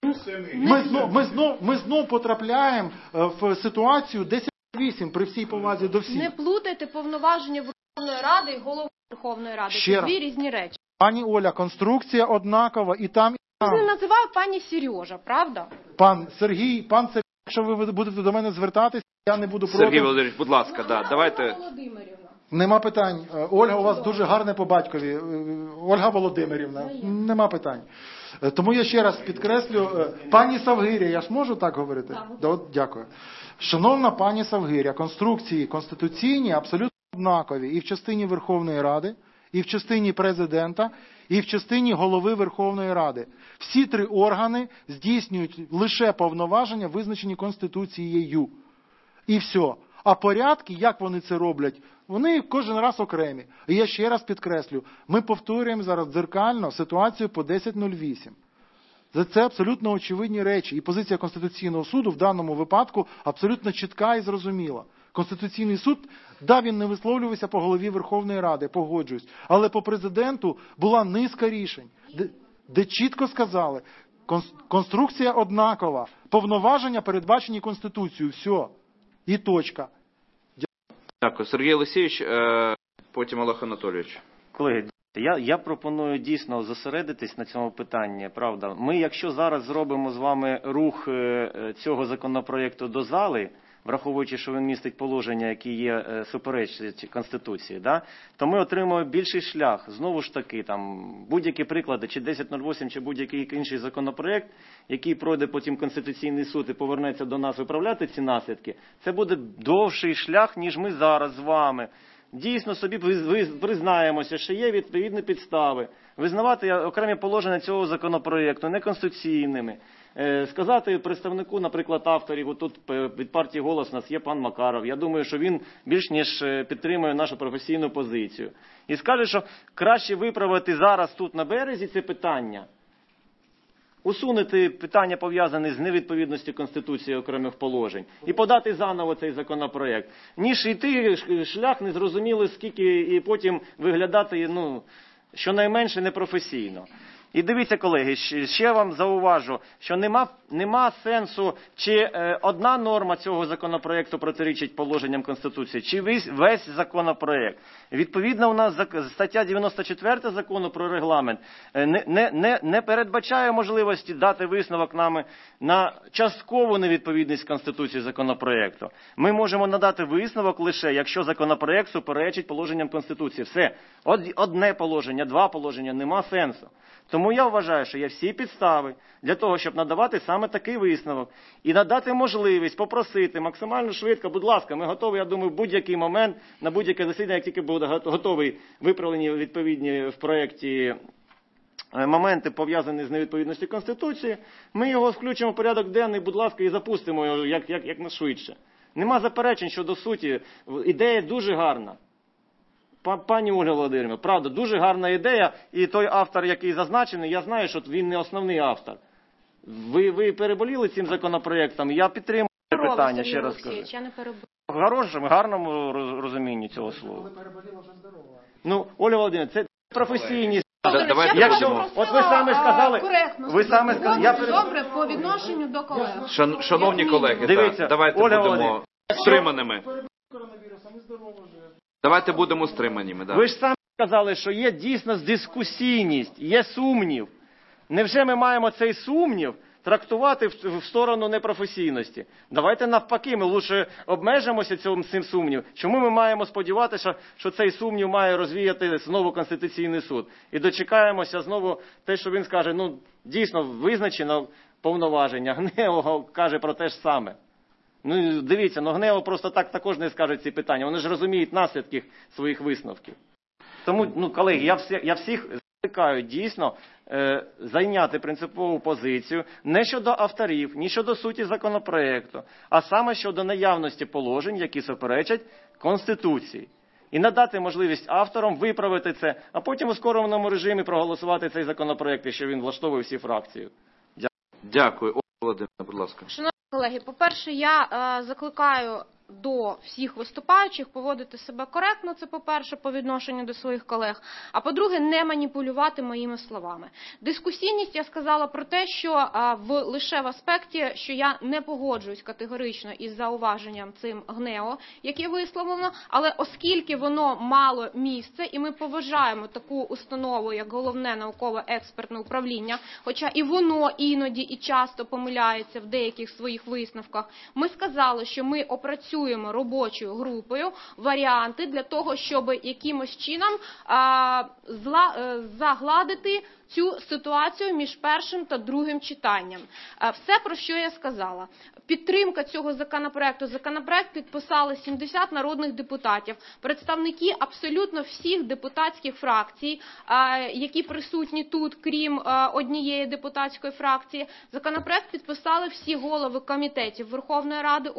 Ми знов, ми знов, ми знов потрапляємо в ситуацію десять вісім при всій повазі до всіх. Не плутайте повноваження Верховної Ради і голови Верховної Ради. Ще Це раз. дві різні речі. Пані Оля, конструкція однакова і там, і Я там. не називаю пані Сережа, правда? Пан Сергій, пан Сергій, якщо ви будете до мене звертатися, я не буду проти. Сергій Володимирович, будь ласка, да, давайте. Нема питань. Ольга, у вас дуже гарне по батькові. Ольга Володимирівна, нема питань. Тому я ще раз підкреслю, пані Савгиря, я ж можу так говорити? Да, дякую. Шановна пані Савгиря, конструкції конституційні абсолютно однакові і в частині Верховної Ради, і в частині президента, і в частині голови Верховної Ради. Всі три органи здійснюють лише повноваження, визначені Конституцією. І все. А порядки, як вони це роблять, вони кожен раз окремі. І я ще раз підкреслю, ми повторюємо зараз дзеркально ситуацію по десять нуль вісім. Це абсолютно очевидні речі. І позиція Конституційного суду в даному випадку абсолютно чітка і зрозуміла. Конституційний суд, да, він не висловлювався по голові Верховної Ради, погоджуюсь. Але по президенту була низка рішень, де, де чітко сказали, конструкція однакова, повноваження передбачені Конституцією, все. І точка. Дякую. Сергій Олексійович, потім Олег Анатолійович. Колеги, я, я пропоную дійсно зосередитись на цьому питанні, правда. Ми, якщо зараз зробимо з вами рух цього законопроєкту до зали, враховуючи, що він містить положення, які є суперечать Конституції, да, то ми отримаємо більший шлях. Знову ж таки, там, будь-які приклади, чи десять нуль вісім, чи будь-який інший законопроєкт, який пройде потім Конституційний суд і повернеться до нас виправляти ці наслідки, це буде довший шлях, ніж ми зараз з вами. Дійсно собі признаємося, що є відповідні підстави. Визнавати окремі положення цього законопроєкту неконституційними. Сказати представнику, наприклад, авторів, тут від партії «Голос» у нас є пан Макаров. Я думаю, що він більш ніж підтримує нашу професійну позицію. І скаже, що краще виправити зараз тут на березі це питання, усунути питання, пов'язані з невідповідністю Конституції окремих положень, і подати заново цей законопроєкт, ніж йти шлях незрозуміло скільки і потім виглядати, ну, щонайменше непрофесійно. І дивіться, колеги, ще вам зауважу, що нема, нема сенсу, чи е, одна норма цього законопроєкту протирічить положенням Конституції, чи весь, весь законопроєкт. Відповідно, у нас стаття дев'яносто чотири закону про регламент не, не, не, не передбачає можливості дати висновок нами на часткову невідповідність Конституції законопроєкту. Ми можемо надати висновок лише, якщо законопроєкт суперечить положенням Конституції. Все. Одне положення, два положення, нема сенсу. Тому я вважаю, що є всі підстави для того, щоб надавати саме такий висновок. І надати можливість попросити максимально швидко, будь ласка, ми готові, я думаю, в будь-який момент, на будь-яке засідання, як тільки буде готовий виправлені відповідні в проєкті моменти, пов'язані з невідповідністю Конституції, ми його включимо в порядок денний, будь ласка, і запустимо його як, як, як найшвидше. Нема заперечень щодо суті. Ідея дуже гарна. Пані Ольга Володимирівна, правда, дуже гарна ідея, і той автор, який зазначений, я знаю, що він не основний автор. Ви, ви переболіли цим законопроєктом, я підтримую це питання, ще раз кажу. Я не переболіла. В хорошому, гарному розумінні цього слова. Ви переболіли вже здорово. Ну, Оля Володимирівна, це професійність. Якщо, от ви самі сказали, ви самі сказали, я переб... Добре, по відношенню до колег. Шан, шановні колеги, дивіться, так, давайте Оля будемо стриманими. Давайте будемо стриманими. Да. Ви ж самі сказали, що є дійсно дискусійність, є сумнів. Невже ми маємо цей сумнів трактувати в, в сторону непрофесійності? Давайте навпаки, ми лучше обмежимося цим, цим сумнів. Чому ми маємо сподіватися, що, що цей сумнів має розвіяти знову Конституційний суд? І дочекаємося знову те, що він скаже, ну, дійсно, визначено повноваження. Гнево каже про те ж саме. Ну, дивіться, ну Гнево просто так також не скаже ці питання. Вони ж розуміють наслідки своїх висновків. Тому, ну, колеги, я, всі, я всіх закликаю дійсно е, зайняти принципову позицію не щодо авторів, ні щодо суті законопроекту, а саме щодо наявності положень, які суперечать Конституції. І надати можливість авторам виправити це, а потім у скореному режимі проголосувати цей законопроект, якщо він влаштовує всі фракції. Дякую. Дякую. Ольга Володимирівна, будь ласка. Шановні колеги, по-перше, я е, закликаю до всіх виступаючих поводити себе коректно, це по-перше, по відношенню до своїх колег, а по-друге, не маніпулювати моїми словами. Дискусійність я сказала про те, що а, в, лише в аспекті, що я не погоджуюсь категорично із зауваженням цим ГНЕО, яке висловлено, але оскільки воно мало місце, і ми поважаємо таку установу, як Головне науково-експертне управління, хоча і воно іноді і часто помиляється в деяких своїх висновках, ми сказали, що ми опрацюємо робочою групою варіанти для того, щоб якимось чином а, зла, а, загладити цю ситуацію між першим та другим читанням. А, все, про що я сказала. Підтримка цього законопроекту. Законопроект підписали сімдесят народних депутатів, представники абсолютно всіх депутатських фракцій, а, які присутні тут, крім а, однієї депутатської фракції. Законопроект підписали всі голови комітетів Верховної Ради